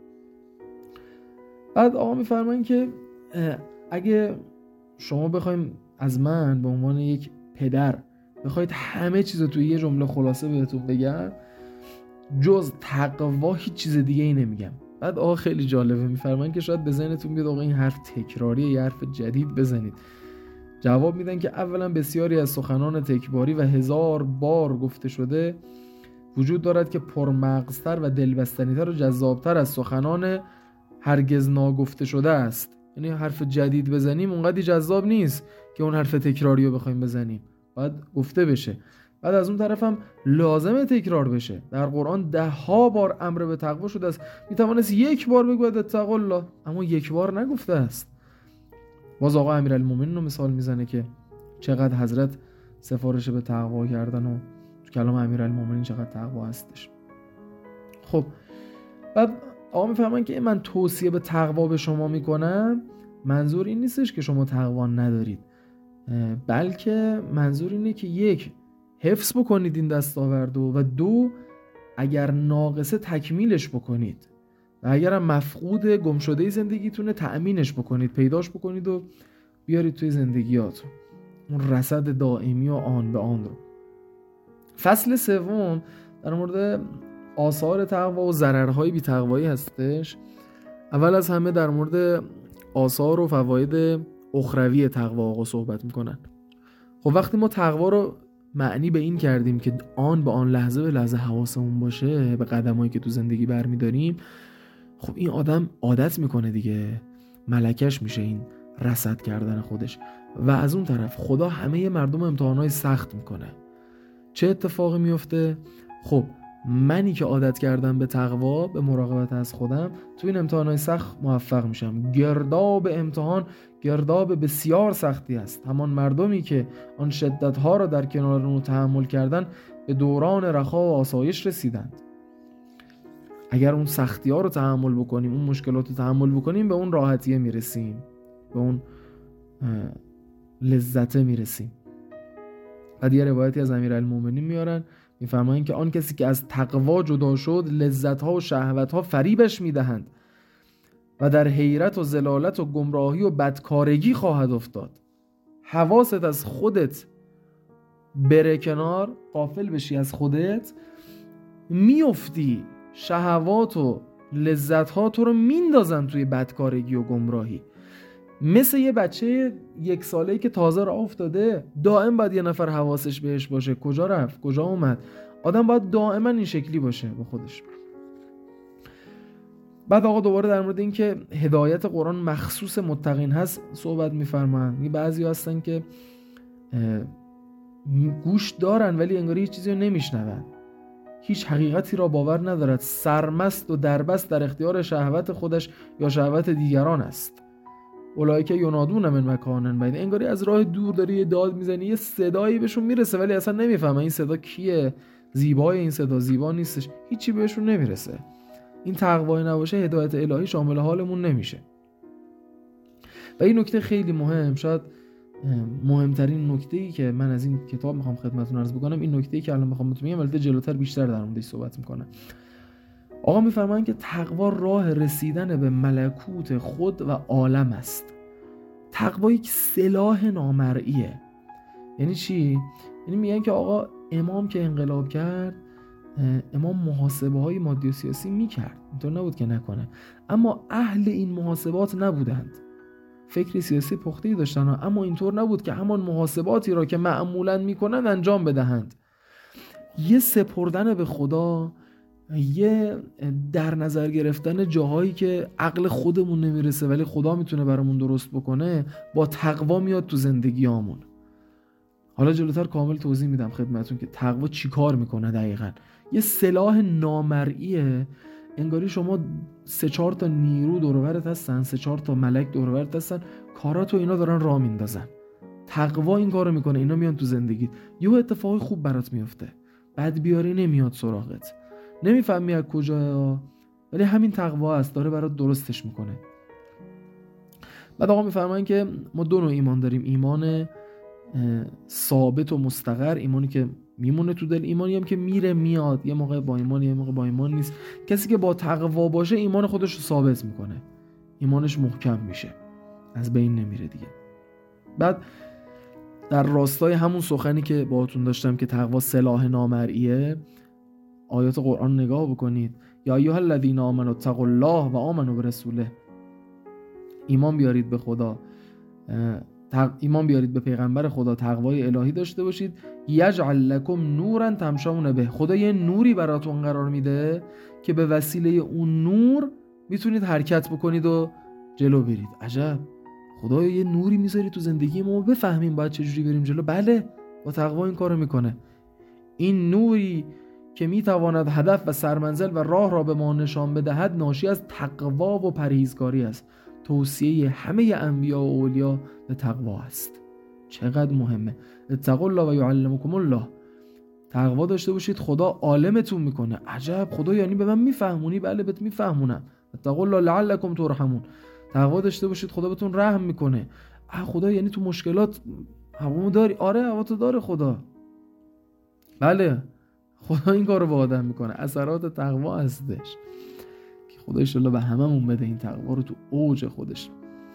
بعد آقا میفرمایند که اگه شما بخوایم از من به عنوان یک پدر بخواید همه چیز رو توی یه جمله خلاصه بهتون بگم، جز تقوا هیچ چیز دیگه ای نمیگم. بعد آقا خیلی جالبه، میفرمایند که شاید به ذهنتون بیاد آقا این حرف تکراریه، یه حرف جدید بزنید. جواب میدن که اولا بسیاری از سخنان تکراری و 1000 بار گفته شده وجود دارد که پرمغزتر و دلبستنیتر و جذابتر از سخنان هرگز ناگفته شده است. یعنی حرف جدید بزنیم اونقدر جذاب نیست که اون حرف تکراری رو بخوایم بزنیم، باید گفته بشه. بعد از اون طرف هم لازمه تکرار بشه. در قرآن 10 بار امر به تقوا شده است. میتوانست 1 بار بگوید اتقوا الله، اما 1 بار نگفته است. باز آقا امیرالمومنین رو مثال میزنه که چقدر حضرت سفارش به تقوا کردن و تو کلام امیرالمومنین چقدر تقوا هستش. خب بعد آقا میفهمن که من توصیه به تقوا به شما میکنم، منظور این نیستش که شما تقوا ندارید، بلکه منظور اینه که 1 حفظ بکنید این دستاوردو و 2 اگر ناقصه تکمیلش بکنید و اگر هم مفقود گم شده زندگیتونه تأمینش بکنید، پیداش بکنید و بیارید توی زندگیاتون اون رصد دائمی و آن به آن رو. فصل 3 در مورد آثار تقوا و ضررهای بی تقوایی هستش. اول از همه در مورد آثار و فواید اخروی تقوا آقا صحبت میکنن. خب وقتی ما تقوا رو معنی به این کردیم که آن به آن لحظه به لحظه حواسمون باشه به قدمایی که تو زندگی برمیداریم، خب این آدم عادت میکنه دیگه، ملکش میشه این رصد کردن خودش. و از اون طرف خدا همه مردم امتحانهای سخت میکنه. چه اتفاقی میفته؟ خب منی که عادت کردم به تقوا، به مراقبت از خودم، تو این امتحانهای سخت موفق میشم. گرداب امتحان گرداب بسیار سختی است. همان مردمی که آن شدتها را در کنار او تحمل کردن به دوران رخا و آسایش رسیدند. اگر اون سختی ها رو تحمل بکنیم، اون مشکلات رو تحمل بکنیم، به اون راحتیه میرسیم، به اون لذته میرسیم. بعد یه روایتی از امیرالمومنین میارن، میفرمایند که آن کسی که از تقوا جدا شد، لذت‌ها و شهوت‌ها فریبش میدهند و در حیرت و ضلالت و گمراهی و بدکارگی خواهد افتاد. حواست از خودت بره کنار، غافل بشی از خودت، میفتی شهوات و لذت‌ها تو رو میندازن توی بدکارگی و گمراهی. مثل یه بچه 1 ساله‌ای که تازه راه افتاده، دائم باید یه نفر حواسش بهش باشه، کجا رفت، کجا اومد. آدم باید دائما این شکلی باشه با خودش. بعد آقا دوباره در مورد این که هدایت قرآن مخصوص متقین هست صحبت می‌فرمایند. بعضی هستن که گوش دارن ولی انگاری هیچ چیزی رو نمیشنون، هیچ حقیقتی را باور ندارد، سرمست و دربست در اختیار شهوت خودش یا شهوت دیگران است. اولئک ینادون من مکان بعید. انگاری از راه دور داری یه داد میزنی، یه صدایی بهشون میرسه ولی اصلا نمیفهمن این صدا کیه، زیبای این صدا، زیبا نیستش، هیچی بهشون نمیرسه. این تقوای نباشه، هدایت الهی شامل حالمون نمیشه. و این نکته خیلی مهم، شاید مهمترین نکته‌ای که من از این کتاب میخوام خدمتتون عرض بکنم، این نکته‌ای که الان میخوام بهتون بگم، البته جلوتر بیشتر در موردش صحبت میکنم. آقا میفرمایند که تقوا راه رسیدن به ملکوت خود و عالم است. تقوا یک سلاح نامرئیه. یعنی چی؟ یعنی میگن که آقا امام که انقلاب کرد، امام محاسبه های مادی و سیاسی میکرد، اینطور نبود که نکنه، اما اهل این محاسبات نبودند. فکر سیاسی پخته‌ای داشتن، اما اینطور نبود که همان محاسباتی را که معمولاً میکنند انجام بدهند. یه سپردن به خدا، یه در نظر گرفتن جاهایی که عقل خودمون نمیرسه ولی خدا میتونه برامون درست بکنه، با تقوا میاد تو زندگیامون. حالا جلوتر کامل توضیح میدم خدمتون که تقوا چی کار میکنه دقیقاً. یه سلاح نامرئیه. انگاری شما 3-4 تا نیرو دور و برت هستن، 3-4 تا ملک دور و برت هستن، کاراتو اینا دارن راه میندازن. تقوا این کارو میکنه، اینا میان تو زندگی، یه اتفاقی خوب برات میفته، بد بیاری نمیاد سراغت، نمیفهمی از کجا، ولی همین تقوا است، داره برات درستش میکنه. بعد آقا میفرمایند که ما 2 نوع ایمان داریم: ایمان ثابت و مستقر، ایمانی که میمونه تو دل، ایمانی هم که میره میاد، یه موقع با ایمان یه موقع با ایمان نیست. کسی که با تقوا باشه ایمان خودش رو ثابت میکنه، ایمانش محکم میشه، از بین نمیره دیگه. بعد در راستای همون سخنی که باهاتون داشتم که تقوا سلاح نامرئیه، آیات قرآن نگاه بکنید. یا ایها الذین آمنوا اتقوا الله و آمنوا برسوله. ایمان بیارید به خدا، ایمان بیارید به پیغمبر خدا، تقوای الهی داشته باشید. یجعل لکم نورا تمشون به. خدا یه نوری براتون قرار میده که به وسیله اون نور میتونید حرکت بکنید و جلو برید. عجب، خدا یه نوری میذاری تو زندگی ما، بفهمیم باید چجوری بریم جلو. بله، با تقوا این کارو میکنه. این نوری که میتواند هدف و سرمنزل و راه را به ما نشان بدهد ناشی از تقوا و پرهیزکاری است. توصیه همه انبیا و اولیا به تقوا است. چقدر مهمه. اتقوا الله و یعلمکم الله. تقوا داشته باشید، خدا عالمتون میکنه. عجب، خدا یعنی به من میفهمونی؟ بله بهت میفهمونم. اتقوا الله لعلکم ترحمون. تقوا داشته باشید، خدا بهتون رحم میکنه. خدا یعنی تو مشکلات هوامو داری؟ آره، هواتو داره خدا. بله، خدا این کارو با آدم میکنه. اثرات تقوا هستش که خدا انشالله به هممون بده این تقوا رو تو اوج خودش.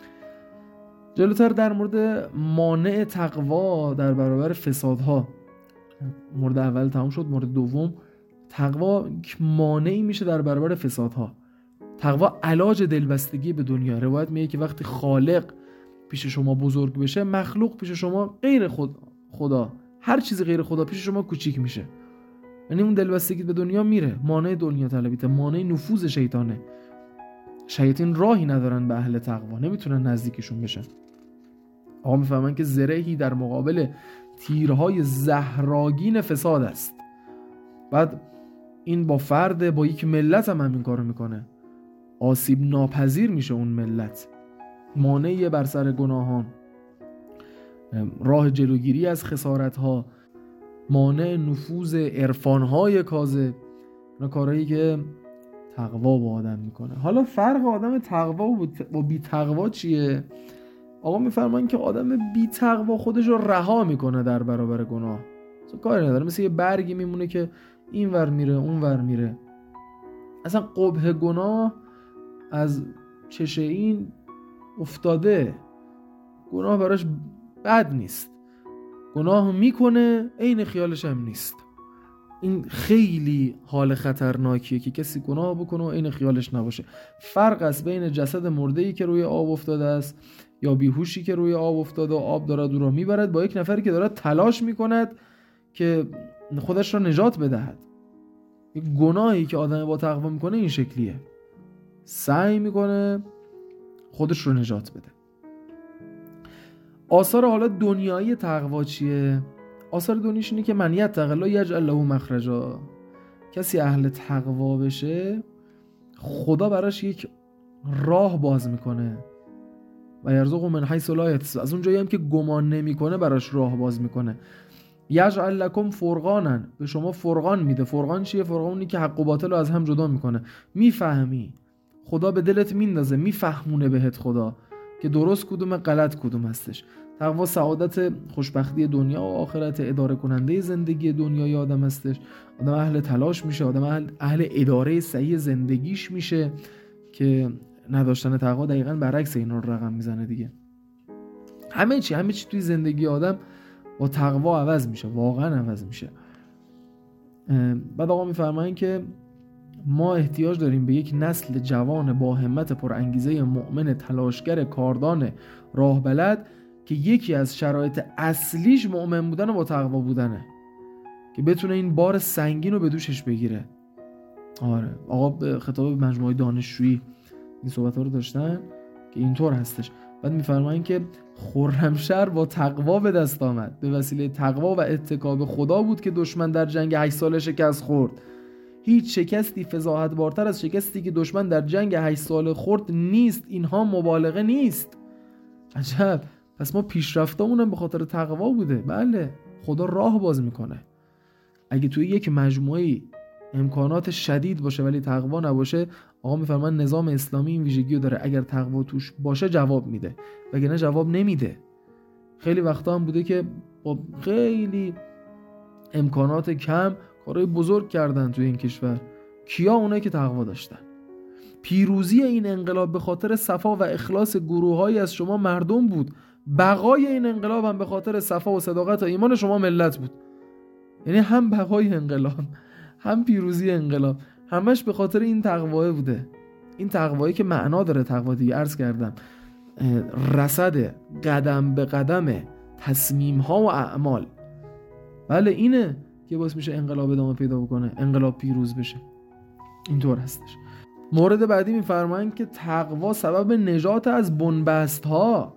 جلوتر در مورد مانع تقوا در برابر فسادها، مورد اول تمام شد. مورد دوم، تقوا مانعی میشه در برابر فسادها. تقوا علاج دلبستگی به دنیا. روایت میگه که وقتی خالق پیش شما بزرگ بشه، مخلوق پیش شما غیر خدا، هر چیزی غیر خدا پیش شما کوچیک میشه. یعنی اون دلبستگی به دنیا میره. مانع دنیا طلبیته، مانع نفوذ شیطانه. شیاطین راهی ندارن به اهل تقوا، نمیتونن نزدیکشون بشن. آقا میفهمن که زرهی در مقابل تیرهای زهراگین فساد است. بعد این با فرد، با یک ملت هم همین کارو میکنه. آسیب ناپذیر میشه اون ملت، مانع بر سر گناهان، راه جلوگیری از خسارتها، مانع نفوذ عرفانهای کاذب. اینا کارهایی که تقوا با آدم میکنه. حالا فرق آدم تقوا و بی تقوا چیه؟ آقا میفرمان که آدم بی تقوا خودش رو رها میکنه در برابر گناه، اصلا کاری نداره، مثل یه برگی میمونه که این ور میره اون ور میره. اصلا قبح گناه از چشه این افتاده، گناه براش بد نیست، گناه میکنه عین خیالش هم نیست. این خیلی حال خطرناکیه که کسی گناه بکنه و عین خیالش نباشه. فرق است بین جسد مرده‌ای که روی آب افتاده است یا بیهوشی که روی آب افتاده و آب داره دورا میبرد با یک نفری که داره تلاش میکند که خودش را نجات بدهد. یک گناهی که آدم با تقوا میکنه این شکلیه، سعی میکنه خودش رو نجات بده. آثار حالا دنیایی تقوا چیه؟ آثار دنیاش اینه که من یتق الله یجعل له مخرجا. کسی اهل تقوا بشه خدا براش یک راه باز میکنه و یرزقه من حیث لا یحتسب، از اون جایی هم که گمان نمیکنه براش راه باز میکنه. یجعل لکم فرقانا، به شما فرقان میده. فرقان چیه؟ فرقان اونی که حق و باطل رو از هم جدا میکنه. میفهمی، خدا به دلت میندازه، میفهمونه بهت خدا که درست کدوم غلط کدوم هستش. تقوا سعادت خوشبختی دنیا و آخرت، اداره کننده زندگی دنیای آدم هستش. آدم اهل تلاش میشه، آدم اهل اداره صحیح زندگیش میشه که نداشتن تقوا دقیقاً برعکس اینا رو رقم میزنه دیگه. همه چی توی زندگی آدم با تقوا عوض میشه، واقعا عوض میشه. بعد آقا میفرمایند که ما احتیاج داریم به یک نسل جوان با همت پر انگیزه، مؤمن، تلاشگر، کاردان، راه بلد که یکی از شرایط اصلیش مؤمن بودن و با تقوا بودنه، که بتونه این بار سنگین رو به دوشش بگیره. آره آقا به خطاب مجموعه دانشجویی این صحبت‌ها رو داشتن که اینطور هستش. بعد میفرمایند که خرمشهر با تقوا به دست آمد، به وسیله تقوا و اتکا به خدا بود که دشمن در جنگ 8 ساله شکست خورد. هیچ شکستی فضاحت‌بارتر از شکستی که دشمن در جنگ 8 ساله خورد نیست. اینها مبالغه نیست. عجب، پس ما پیشرفتامون هم به خاطر تقوا بوده. بله، خدا راه باز میکنه. اگه توی یک مجموعه امکانات شدید باشه ولی تقوا نباشه، آقا میفرمان نظام اسلامی این ویژگی رو داره، اگر تقوا توش باشه جواب میده، وگرنه جواب نمیده. خیلی وقتا هم بوده که با خیلی امکانات کم کارهای بزرگ کردن توی این کشور. کیا؟ اونایی که تقوا داشتن. پیروزی این انقلاب به خاطر صفا و اخلاص گروه‌هایی از شما مردم بود. بقای این انقلاب هم به خاطر صفا و صداقت و ایمان شما ملت بود. یعنی هم بقای انقلاب هم پیروزی انقلاب همش به خاطر این تقوا بوده. این تقوایی که معنا داره. تقوا دیگه عرض کردم رصد قدم به قدم تصمیم‌ها و اعمال. بله اینه که باعث میشه انقلاب ادامه پیدا بکنه، انقلاب پیروز بشه. اینطور هستش. مورد بعدی میفرمایند که تقوا سبب نجات از بنبست‌ها،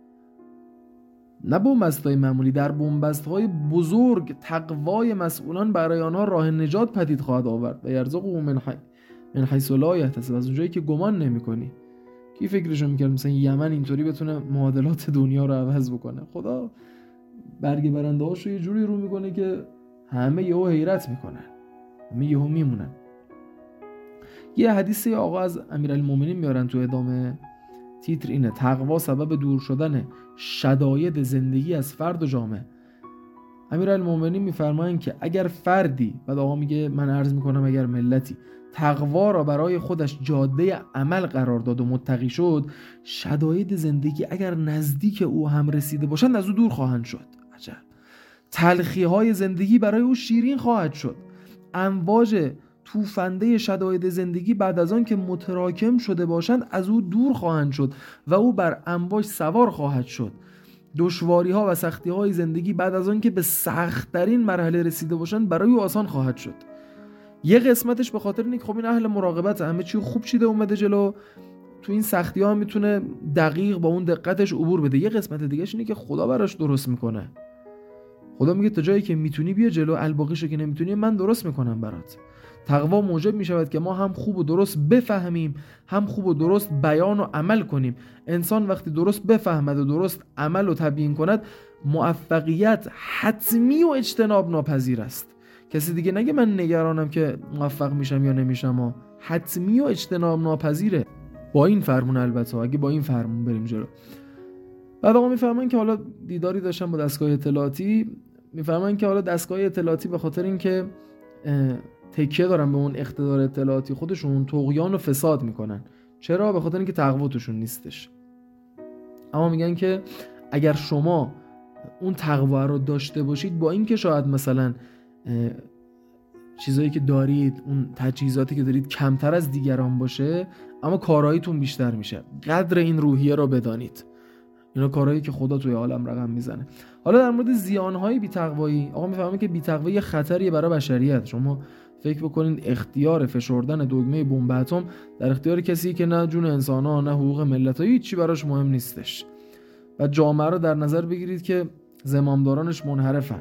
نه بنبست‌های معمولی، در بنبست‌های بزرگ تقوای مسئولان برای آنها راه نجات پدید خواهد آورد و یرزقه من حیث لا یحتسب، از اونجایی که گمان نمی‌کنی. کی فکرشو می‌کرد مثلا یمن اینطوری بتونه معادلات دنیا رو عوض بکنه؟ خدا برگ برنده‌هاشو یه جوری رو می‌کنه که همه یهو حیرت می‌کنن، همه یهو میمونن. یه حدیثی آقا از امیرالمومنین میارن تو ادامه تیتر، اینه: تقوا سبب دور شدن شداید زندگی از فرد و جامعه. امیرالمومنین میفرمایند که اگر فردی، بعد آقا میگه من عرض میکنم اگر ملتی تقوا را برای خودش جاده عمل قرار داد و متقی شد، شداید زندگی اگر نزدیک او هم رسیده باشند از او دور خواهند شد. عجب. تلخی های زندگی برای او شیرین خواهد شد. امواج توفنده شداید زندگی بعد از آن که متراکم شده باشند از او دور خواهند شد و او بر امواج سوار خواهد شد. دشواری ها و سختی های زندگی بعد از آن که به سخت ترین مرحله رسیده باشند برای او آسان خواهد شد. یه قسمتش به خاطر اینه که خب این اهل مراقبت، همه چی خوب چیده اومده جلو، تو این سختی ها هم میتونه دقیق با اون دقتش عبور بده. یه قسمت دیگهش اینه که خدا براش درست میکنه. خدا میگه تا جایی که میتونی بیا جلو، الباقیشو که نمیتونی من درست میکنم برات. تقوا موجب میشود که ما هم خوب و درست بفهمیم، هم خوب و درست بیان و عمل کنیم. انسان وقتی درست بفهمد و درست عمل و تبیین کند، موفقیت حتمی و اجتناب ناپذیر است. کسی دیگه نگه من نگرانم که موفق میشم یا نمیشم، حتمی و اجتناب ناپذیره. با این فرمون، البته اگه با این فرمون بریم جلو. بعد آقا میفهمن که حالا دیداری داشتن با دستگاه اطلاعاتی، میفهمن که حالا دستگاه اطلاعاتی به خاطر اینکه تکیه دارن به اون اقتدار اطلاعاتی خودشون، طغیان و فساد میکنن. چرا؟ به خاطر اینکه تقوا توشون نیستش. اما میگن که اگر شما اون تقوا رو داشته باشید، با اینکه شاید مثلا چیزایی که دارید، اون تجهیزاتی که دارید کمتر از دیگران باشه، اما کاراییتون بیشتر میشه. قدر این روحیه رو بدانید. اینا کارهایی که خدا توی عالم رقم میزنه. حالا در مورد زیانهای بی‌تقوایی، آقا میفهمه که بی‌تقوایی خطریه برای بشریت. شما فکر بکنید اختیار فشردن دگمه بمب اتم در اختیار کسی که نه جون انسان‌ها نه حقوق ملت‌ها هیچی براش مهم نیستش. و جامعه رو در نظر بگیرید که زمامدارانش منحرفن.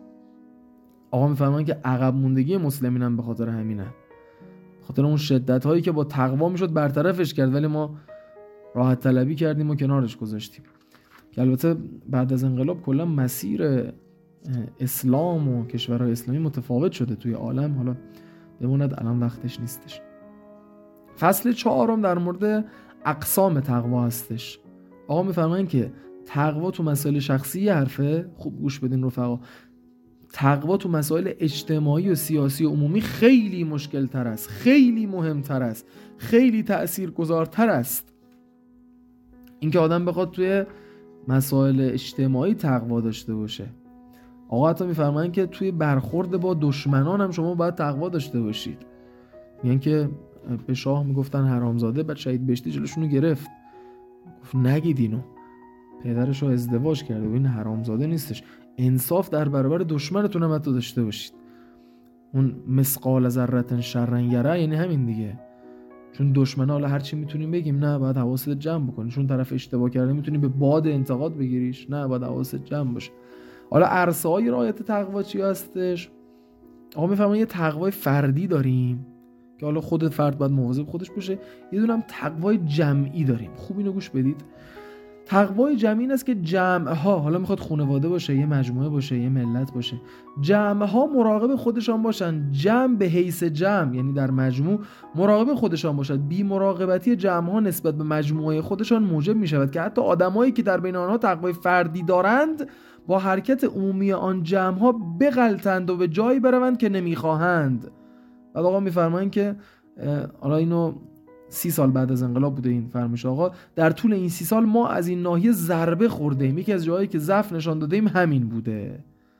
آقا میفهمن که عقب موندگی مسلمین هم به خاطر همینه. به خاطر اون شدت‌هایی که با تقوا میشد برطرفش کرد، ولی ما راحت طلبی کردیم و کنارش گذاشتیم. که البته بعد از انقلاب کلا مسیر اسلام و کشورهای اسلامی متفاوت شده توی عالم. حالا بموند الان وقتش نیستش. فصل 4 در مورد اقسام تقوا هستش. آقا میفرمایند که تقوا تو مسائل شخصی حرفه، خوب گوش بدین رفقا، تقوا تو مسائل اجتماعی و سیاسی و عمومی خیلی مشکل تر است، خیلی مهمتر است، خیلی تأثیرگذارتر است. اینکه آدم بخواد توی مسائل اجتماعی تقوا داشته باشه. آقا حتی میفرمایند که توی برخورد با دشمنان هم شما باید تقوا داشته باشید. میگن که به شاه میگفتن حرامزاده، بعد شهید بهشتی جلوشونو گرفت، گفت نگید اینو، پدرش رو ازدواج کرده و این حرامزاده نیستش. انصاف در برابر دشمنتون هم حتی داشته باشید. اون مثقال ذره شرا یره، یعنی همین دیگه. چون دشمنا حالا هر چی میتونیم بگیم، نه باید حواست جمع بکنی. چون طرف اشتباه کرده میتونی به باد انتقاد بگیریش، نه باید حواست جمع باشه. حالا عرصه‌های رعایت تقوا چی هستش؟ آقا میفهمن یه تقوای فردی داریم که حالا خود فرد باید مواظب خودش باشه. یه دونه هم تقوای جمعی داریم. خوب اینو گوش بدید. تقوای جمعی این است که جمع‌ها، حالا میخواد خانواده باشه، یه مجموعه باشه، یه ملت باشه، جمع‌ها مراقب خودشان باشن. جمع به حیث جمع، یعنی در مجموع مراقب خودشان باشد. بی مراقبتی جمع‌ها نسبت به مجموعه خودشان موجب میشود که حتی آدمایی که در بین آنها تقوای فردی دارند با حرکت عمومی آن جمع‌ها بغلطند و به جایی بروند که نمیخواهند. بعد آقا میفرمایند که حالا اینو 30 سال بعد از انقلاب بوده این فرمایش آقا، در طول این 30 سال ما از این ناحیه ضربه خوردیم. یکی از جاهایی که ضعف نشان دادیم همین بوده.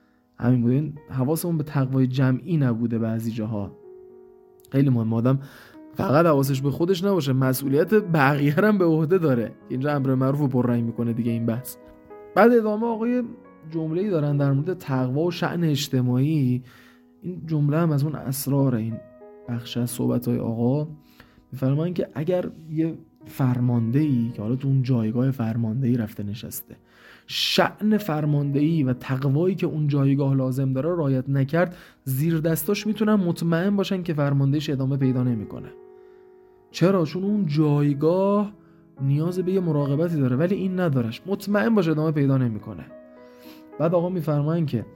این حواسمون به تقوای جمعی نبوده. بعضی جاها خیلی مهم آدم فقط حواسش به خودش نباشه، مسئولیت بقیه هم به عهده داره. اینجا امر معروف رو پررنگ میکنه دیگه این بحث. بعد ادامه آقای جمله‌ای دارن در مورد تقوا و شأن اجتماعی. این جمله هم از اون اسرار این بخش از صحبت‌های آقا. می‌فرمایند که اگر یه فرماندهی که حالا تو اون جایگاه فرماندهی رفته نشسته، شأن فرماندهی و تقوایی که اون جایگاه لازم داره رعایت نکرد، زیر دستاش میتونن مطمئن باشن که فرماندهیش ادامه پیدا نمیکنه. چرا؟ چون اون جایگاه نیاز به یه مراقبتی داره ولی این ندارش، مطمئن باشه ادامه پیدا نمیکنه. بعد آقا میفرمایند که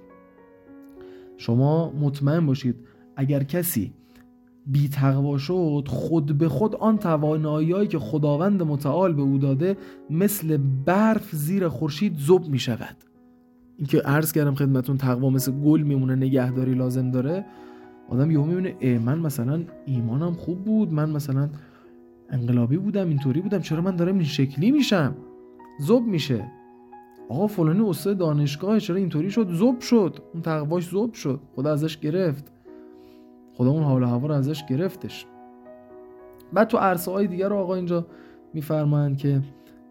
شما مطمئن باشید اگر کسی بی تقوا شد، خود به خود آن توانایی‌هایی که خداوند متعال به او داده مثل برف زیر خورشید ذوب می شود. این که عرض کردم خدمتون، تقوا مثل گل میمونه، نگهداری لازم داره. آدم یهو میبینه من مثلا ایمانم خوب بود، من مثلا انقلابی بودم، اینطوری بودم، چرا من دارم این شکلی میشم؟ ذوب میشه. آقا فلانی استاد دانشگاه چرا اینطوری شد؟ ذوب شد، اون تقواش ذوب شد، خدا ازش گرفت، خدا اون حال و هوا رو ازش گرفتش. بعد تو عرصه‌های دیگر رو آقا اینجا میفرمایند که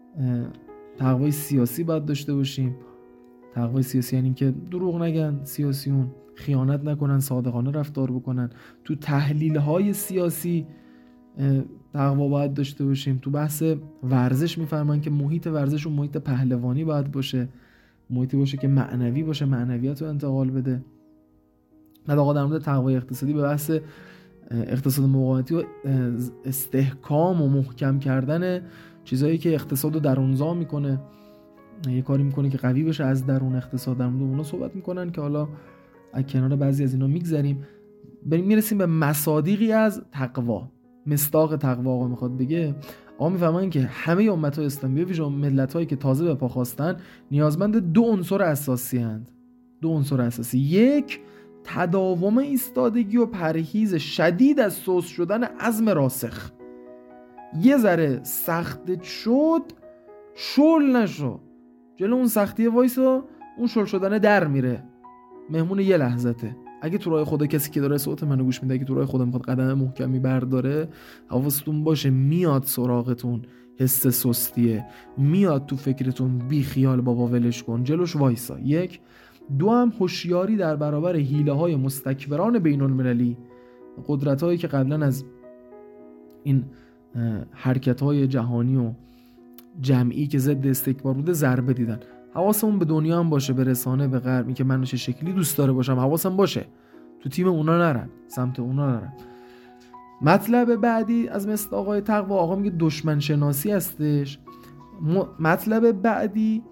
تقوای سیاسی باید داشته باشیم. تقوای سیاسی یعنی که دروغ نگن سیاسیون، خیانت نکنن، صادقانه رفتار بکنن، تو تحلیل‌های سیاسی تقوا باید داشته باشیم. تو بحث ورزش میفرمان که محیط ورزش و محیط پهلوانی باید باشه، محیطی باشه که معنوی باشه، معنویات رو انتقال بده. بعد آقا در مورد تقوای اقتصادی به بحث اقتصاد مقاومتی و استحکام و محکم کردن چیزایی که اقتصاد رو درونزا میکنه، یه کاری میکنه که قوی بشه از درون اقتصاد، در مورد اونا صحبت میکنن که حالا از کنار بعضی از اینا میگذریم. میرسیم به مصادیقی از تقوا. مصداق تقوا آقا میخواد بگه، آقا میفهمن که همه امت‌های اسلامی ویژه ملت‌هایی که تازه به پا خواستن نیازمند دو عنصر اساسی هستند. دو عنصر اساسی: یک، تداوم ایستادگی و پرهیز شدید از سوس شدن عزم راسخ. یه ذره سخت شد شل نشو، جلو اون سختی وایسا، اون شل شدن در میره، مهمون یه لحظته. اگه تو راه خدا کسی که داره صوت منو گوش میده، اگه تو راه خدا میخواد قدم محکمی برداره، حواستون باشه میاد سراغتون حس سستیه، میاد تو فکرتون بی خیال بابا ولش کن، جلوش وایسا. یک. دو، هم هوشیاری در برابر حیله‌های مستکبران بین‌المللی، قدرت‌هایی که قبلا از این حرکت‌های جهانی و جمعی که ضد استکبار بوده ضربه دیدن. حواسمون به دنیا هم باشه، به رسانه، به غرب، این که من چه شکلی دوست داره باشم، حواسم باشه تو تیم اونا نرم، سمت اونا نرم. مطلب بعدی از مصداق‌های تقوا آقا میگه دشمن شناسی هستش. مطلب بعدی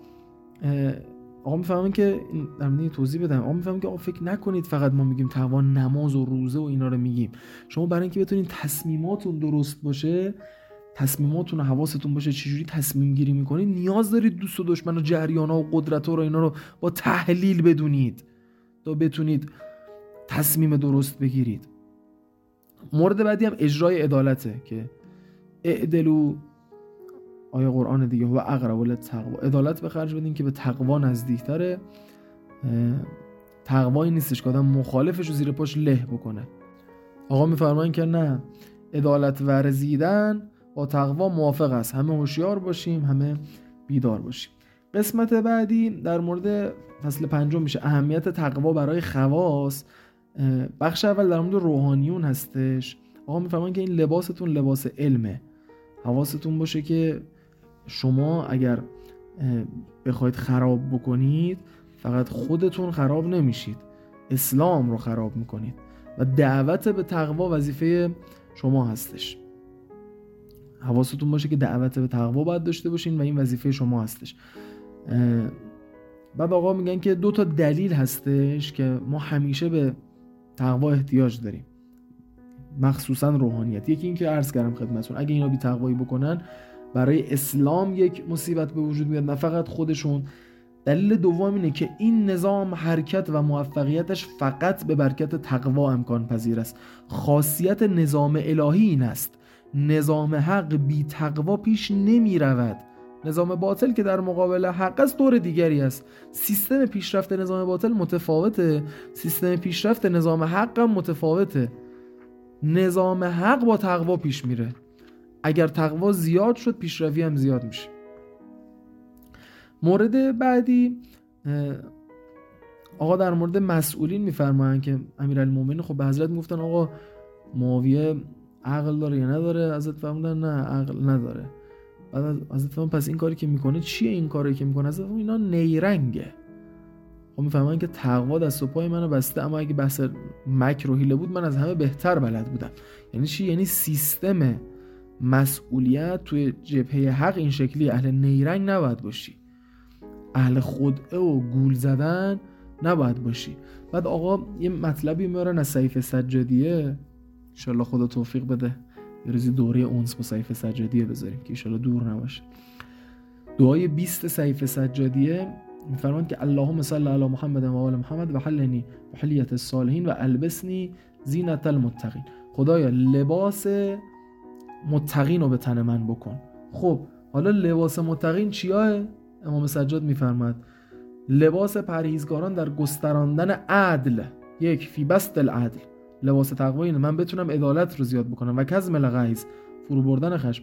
آقا میفهمن که در مورد توضیح بدم، آقا میفهمن که آقا فکر نکنید فقط ما میگیم تقوا نماز و روزه و اینا رو میگیم. شما برای اینکه بتونید تصمیماتون درست باشه، تصمیماتون و حواستون باشه چجوری تصمیم گیری میکنید، نیاز دارید دوست و دشمن و جریانا و قدرت‌ها رو اینا رو با تحلیل بدونید تا بتونید تصمیم درست بگیرید. مورد بعدی هم اجرای عدالته که اعدلوا، آیه قرآن دیگه، و اقرب للتقوا، عدالت به خرج بدین که به تقوا نزدیکتره. تقوایی نیستش که آدم مخالفش رو زیر پاش له بکنه. آقا میفرمایند که نه، عدالت ورزیدن با تقوا موافق است، همه هوشیار باشیم، همه بیدار باشیم. قسمت بعدی در مورد فصل 5 میشه اهمیت تقوا برای خواص. بخش اول در مورد روحانیون هستش. آقا میفرمایند که این لباستون لباس علمه، حواستون باشه که شما اگر بخواید خراب بکنید فقط خودتون خراب نمیشید، اسلام رو خراب میکنید و دعوت به تقوا وظیفه شما هستش. حواستون باشه که دعوت به تقوا باید داشته باشین و این وظیفه شما هستش. بعد آقا میگن که 2 تا دلیل هستش که ما همیشه به تقوا احتیاج داریم، مخصوصا روحانیت. یکی این که عرض کردم خدمتتون، اگه اینا بی تقوایی بکنن برای اسلام یک مصیبت به وجود میاد، نه فقط خودشون. دلیل دوم اینه که این نظام حرکت و موفقیتش فقط به برکت تقوا امکان پذیر است. خاصیت نظام الهی این است، نظام حق بی تقوا پیش نمی رود. نظام باطل که در مقابل حق است دور دیگری است. سیستم پیشرفت نظام باطل متفاوته، سیستم پیشرفت نظام حق هم متفاوته. نظام حق با تقوا پیش میره، اگر تقوا زیاد شد پیشروی هم زیاد میشه. مورد بعدی آقا در مورد مسئولین میفرمایند که امیرالمومنین خب به حضرت میگفتن آقا معاویه عقل داره یا نداره؟ حضرت فرمودن نه عقل نداره. بعد حضرت فرمودن پس این کاری که میکنه چیه؟ این کاری که میکنه حضرت فرمودن اینا نیرنگه. خب میفهمن که تقوا دست و پای منو بسته، اما اگه بحث مکر و حیله بود من از همه بهتر بلد بودم. یعنی چی؟ یعنی سیستم مسئولیت توی جبهه حق این شکلی، اهل نیرنگ نباید باشی، اهل خدعه و گول زدن نباید باشی. بعد آقا یه مطلبی میارن از سیف سجادیه، انشالله خدا توفیق بده یه روزی دوره اونس با سیف سجادیه بذاریم که انشالله دور نباشه. دعای 20 سیف سجادیه میفرماند که اللهم صل علی محمد و آل محمد و حلنی و حلیت الصالحین و البسنی زینت المتقین. خدایا لباس متقین رو به تن من بکن. خب حالا لباس متقین چیاه؟ امام سجاد میفرماد لباس پرهیزگاران در گستراندن عدل. یک، فی بسط العدل، لباس تقوا اینه من بتونم عدالت رو زیاد بکنم، و کظم الغیظ، فرو بردن خشم،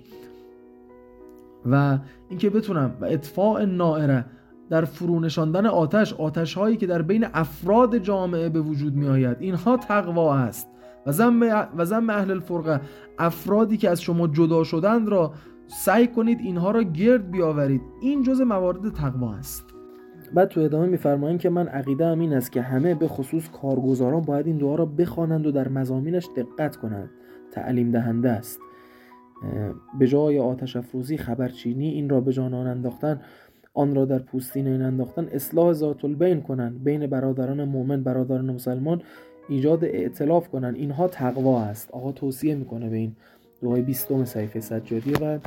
و اینکه بتونم و اطفاء النائره، در فرو نشاندن آتش هایی که در بین افراد جامعه به وجود می آید. اینها تقوا است. و ذم اهل الفرقه، افرادی که از شما جدا شدند را سعی کنید اینها را گرد بیاورید. این جزء موارد تقوا است. بعد تو ادامه می‌فرمایند که من عقیده‌ام این است که همه به خصوص کارگزاران باید این دعا را بخوانند و در مضامینش دقت کنند. تعلیم دهنده است. به جای آتش افروزی خبرچینی این را به جانان انداختن، آن را در پوستین این انداختن، اصلاح ذات البین کنند، بین برادران مؤمن، برادران مسلمان ایجاد ائتلاف کنند. اینها تقوا است. آقا توصیه میکنه به این دعای 20 صحیفه سجادیه و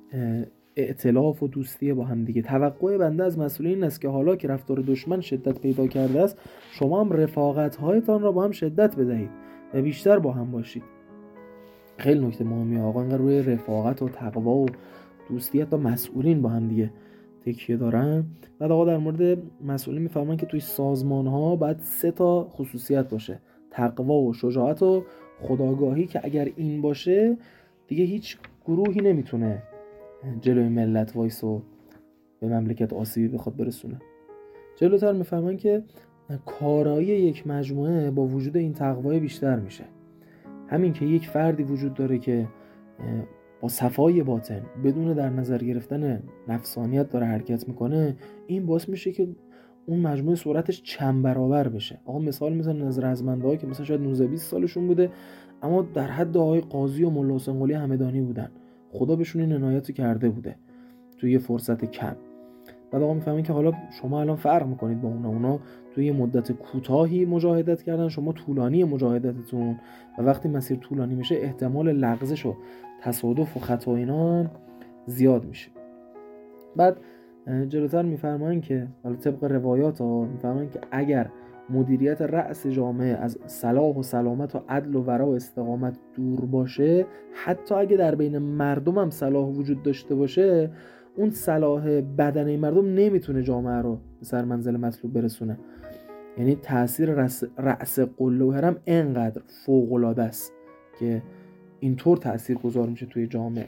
ائتلاف و دوستی با هم دیگه. توقع بنده از مسئولین است که حالا که رفتار دشمن شدت پیدا کرده است، شما هم رفاقت هایتان را با هم شدت بدهید و بیشتر با هم باشید. خیلی نکته مهمیه آقا، اینقدر روی رفاقت و تقوا و دوستی حتی مسئولین با هم دیگه تکیه دارن. بعد آقا در مورد مسئولین میفهمن که توی سازمان ها باید 3 خصوصیت باشه: تقوا و شجاعت و خودآگاهی، که اگر این باشه دیگه هیچ گروهی نمیتونه جلوی ملت وایس و به مملکت آسیبی بخواد برسونه. جلوتر میفهمن که کارایی یک مجموعه با وجود این تقوای بیشتر میشه. همین که یک فردی وجود داره که با صفای باطن بدون در نظر گرفتن نفسانیت داره حرکت میکنه، این باعث میشه که اون مجموعه سرعتش چند برابر بشه. آقا مثال میزنن از رزمنده‌ها که مثلا شاید 19-20 سالشون بوده اما در حد آقای قاضی و ملا حسین قلی همدانی بودن. خدا بهشون این عنایت کرده بوده توی یه فرصت کم. بعد آقا میفهمین که حالا شما الان فرق میکنید با اونا توی یه مدت کوتاهی مجاهدت کردن، شما طولانی مجاهدتتون، و وقتی مسیر طولانی میشه احتمال لغزش و تصادف و خطا اینا زیاد میشه. بعد جلوتر میفرمایند که حالا طبق روایات میفرمایند که اگر مدیریت رأس جامعه از صلاح و سلامت و عدل و ورع و استقامت دور باشه، حتی اگه در بین مردم هم صلاح وجود داشته باشه، اون صلاح بدنه مردم نمیتونه جامعه رو به سر منزل مطلوب برسونه. یعنی تأثیر رأس قله و هرم اینقدر فوق‌العاده است که اینطور تأثیر گذار میشه توی جامعه.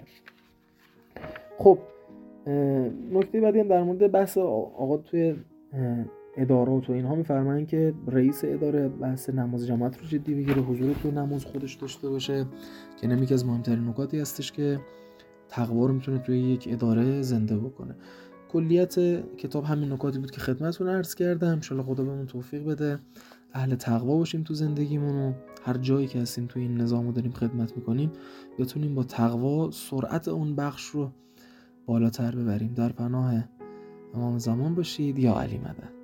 خب نکته بعدی هم در مورد بحث آقا توی ادارات و اینها میفرمایند که رئیس اداره بحث نماز جماعت رو جدی بگیره، حضور تو نماز خودش داشته باشه، که نمیگه از مهمترین نکاتی هستش که تقوا رو میتونه توی یک اداره زنده بکنه. کلیت کتاب همین نکاتی بود که خدمتتون عرض کردم. ان شاءالله خدا بهمون توفیق بده اهل تقوا باشیم تو زندگیمون و هر جایی که هستیم توی این نظامو داریم خدمت میکنیم بتونیم با تقوا سرعت اون بخش رو بالاتر ببریم. در پناه امام زمان باشید. یا علی مدد.